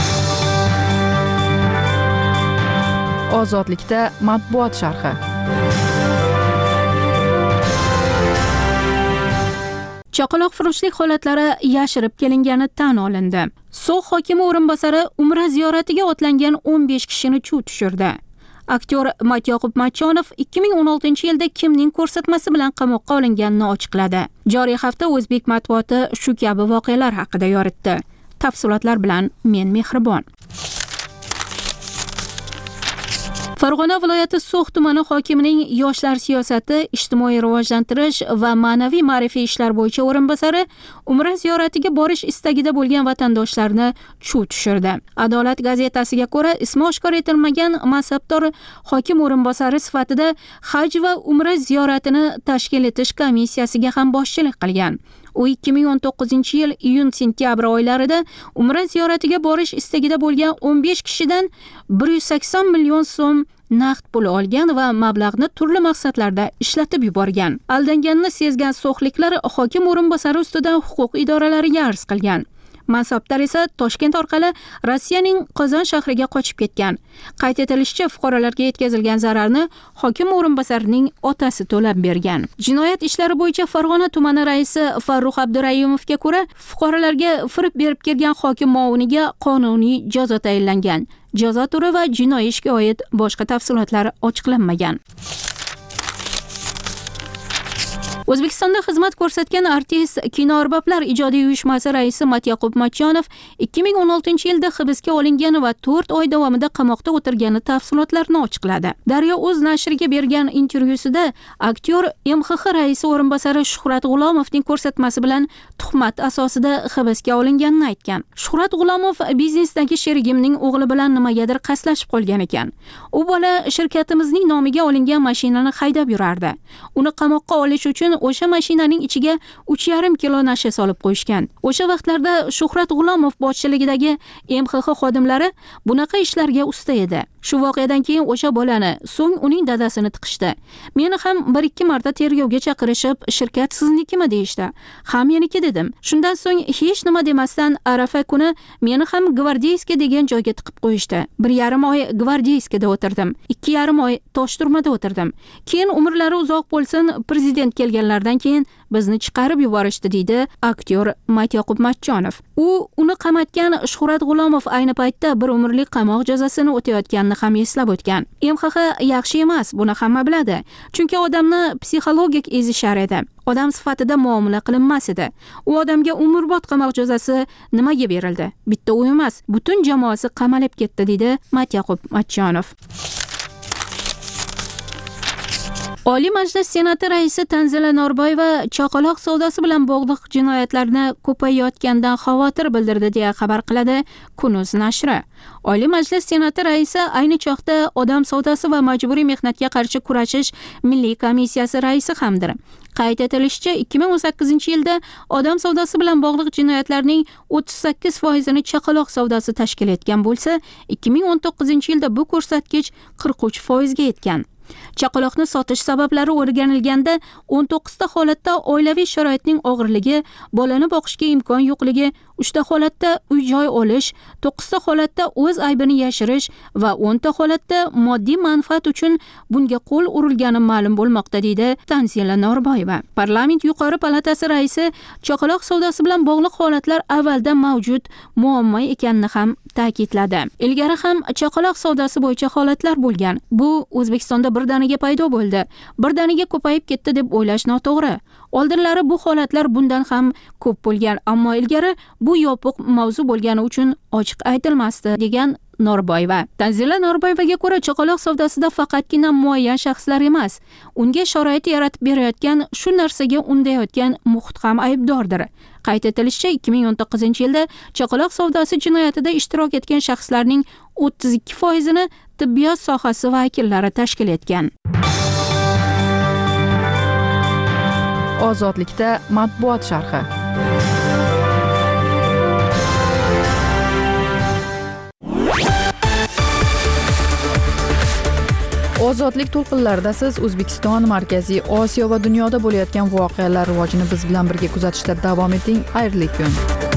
Ozodlikda matbuot sharhi. Chaqaloqfurushlik holatlari yashirib kelingani tan olindi. So'x hokimi o'rinbosari Umra ziyoratiga otlangan o'n besh kishini chuv tushirdi. Aktyor Matyoqub Matchonov ikki ming o'n oltinchi yilda kimning ko'rsatmasi bilan qamoqqa olinganini ochiqladi. Joriy hafta o'zbek matbuoti shu kabi voqealar haqida yoritdi. Tafsilotlar bilan men Mehribon. Farg'ona viloyati So'x tumani hokimining yoshlar siyosati, ijtimoiy rivojlantirish va ma'naviy ma'rifiy ishlar bo'yicha o'rinbosari Umra ziyoratiga borish istagida bo'lgan vatandoshlarni chuv tushirdi. Adolat gazetasiga ko'ra, ismi oshkor etilmagan mansabdor hokim o'rinbosari sifatida Haj va Umra ziyoratini tashkil etish komissiyasiga ham boshchilik qilgan. U ikki ming o'n to'qqizinchi yil iyun-sentyabr oylarida Umra ziyoratiga borish istagida bo'lgan o'n besh kishidan bir yuz sakson million so'm naqd pul olgan va mablag'ni turli maqsadlarda ishlatib yuborgan. Aldanganini sezgan so'xliklar hokim o'rinbosari ustidan huquq idoralariga arz qilgan. Mansabdor esa Toshkent orqali Rossiyaning Qozon shahriga qochib ketgan. Qayd etilishicha, fuqarolarga yetkazilgan zararni hokim o'rinbosarining otasi to'lab bergan. Jinoyat ishlari bo'yicha Farg'ona tumani raisi Farruh Abduraimovga ko'ra, fuqarolarga firib berib kelgan hokim muoviniga qonuniy jazo tayinlangan. Jazo turi va jinoiy ishga oid boshqa tafsilotlar ochiqlanmagan. O'zbekistonda xizmat ko'rsatgan artist Kinoarboblar ijodiy uyushmasi raisi Matyoqub Matchonov ikki ming o'n oltinchi yilda hibsga olingan va to'rt oy davomida qamoqda o'tirgani tafsilotlarini ochiqladi. Daryo o'z nashriga bergan intervyusida aktyor M X X raisi o'rinbosari Shuhrat G'ulomovning ko'rsatmasi bilan tuhmat asosida hibsga olinganini aytgan. Shuhrat G'ulomov biznesdagi sherigimning o'g'li bilan nimagadir qaslashib qolgan ekan. U bola shirkatimizning nomiga olingan mashinani haydab yurardi. Uni qamoqqa olish uchun o'sha mashinaning ichiga uch yarim kilo nasha solib qo'yishgan. O'sha vaqtlarda Shuhrat G'ulomov boshchiligidagi M X X xodimlari bunaqa ishlarga usta edi. Shu voqeadan keyin o'sha bolani, so'ng uning dadasini tiqishdi. Meni ham bir ikki marta tergovga chaqirishib, shirkat siznikimi deyishdi. Ha, meniki dedim. Shundan so'ng hech nima demasdan Arafa kuni meni ham Gvardeyskiy degan joyga tiqib qo'yishdi. bir yarim oy Gvardeyskiyda o'tirdim. ikki yarim oy Toshturmada o'tirdim. Keyin umrlari uzoq bo'lsin, prezident kelganlardan keyin bizni chiqarib yuborishdi, deydi aktyor Matyoqub Matchonov. U uni qamatgan Shuhrat G'ulomov ayni paytda bir umrlik qamoq jazosini o'tayotganini ham eslab o'tgan. M X X yaxshi emas, buni hamma biladi. Chunki odamni psixologik ezishar edi. Odam sifatida muomala qilinmas edi. U odamga umrbod qamoq jazosi nimaga berildi? Bitta u emas, butun jamoasi qamalib ketdi, deydi Matyoqub Matchonov. Oliy Majlis Senati raisi Tanzila Norboyeva chaqaloq savdosi bilan bog'liq jinoyatlarni ko'payayotganidan xavotir bildirdi deya xabar qiladi Kunuz nashri. Oliy Majlis Senati raisi ayni chog'da Odam savdosi va majburiy mehnatga qarshi kurashish milliy komissiyasi raisi hamdir. Qayd etilishicha, ikki ming o'n sakkizinchi yilda odam savdosi bilan bog'liq jinoyatlarning o'ttiz sakkiz foizini chaqaloq savdosi tashkil etgan bo'lsa, ikki ming o'n to'qqizinchi yilda bu ko'rsatkich qirq uch foizga yetgan. Chaqaloqni sotish sabablari o'rganilganda o'n to'qqizta holatda oilaviy sharoitning og'irligi, bolani boqishga imkon yo'qligi, uchta holatda uy-joy olish, to'qqizta holatda o'z aybini yashirish va o'nta holatda moddiy manfaat uchun bunga qo'l urilgani ma'lum bo'lmoqda, deydi Tanzila Norboyeva. Parlament yuqori palatasi raisi chaqaloq savdosi bilan bog'liq holatlar avvalda mavjud muammo ekanini ham ta'kidladi. Ilgari ham chaqaloq savdosi bo'yicha holatlar bo'lgan. Bu O'zbekistonda birdaniga paydo bo'ldi. Birdaniga ko'payib ketdi deb o'ylash noto'g'ri. Oldinlari bu holatlar bundan ham ko'p bo'lgan, ammo ilgari bu yopiq mavzu bo'lgani uchun ochiq aytilmasdi, degan Norboyeva. Tanzila Norboyevaga ko'ra, chaqaloq savdosida faqatgina muayyan shaxslar emas, unga sharoit yaratib berayotgan, shu narsaga undayotgan muhit ham aybdordir. Qayd etilishicha, ikki ming o'n to'qqizinchi yilda chaqaloq savdosi jinoyatida ishtirok etgan shaxslarning o'ttiz ikki foizini tibbiyot sohasi vakillari tashkil etgan. Ozodlikda matbuot sharhi. Ozodlik to'lqinlarida siz O'zbekiston, Markaziy Osiyo va dunyoda bo'layotgan voqealar rivojini biz bilan birga kuzatishda davom eting. Xayrli kun.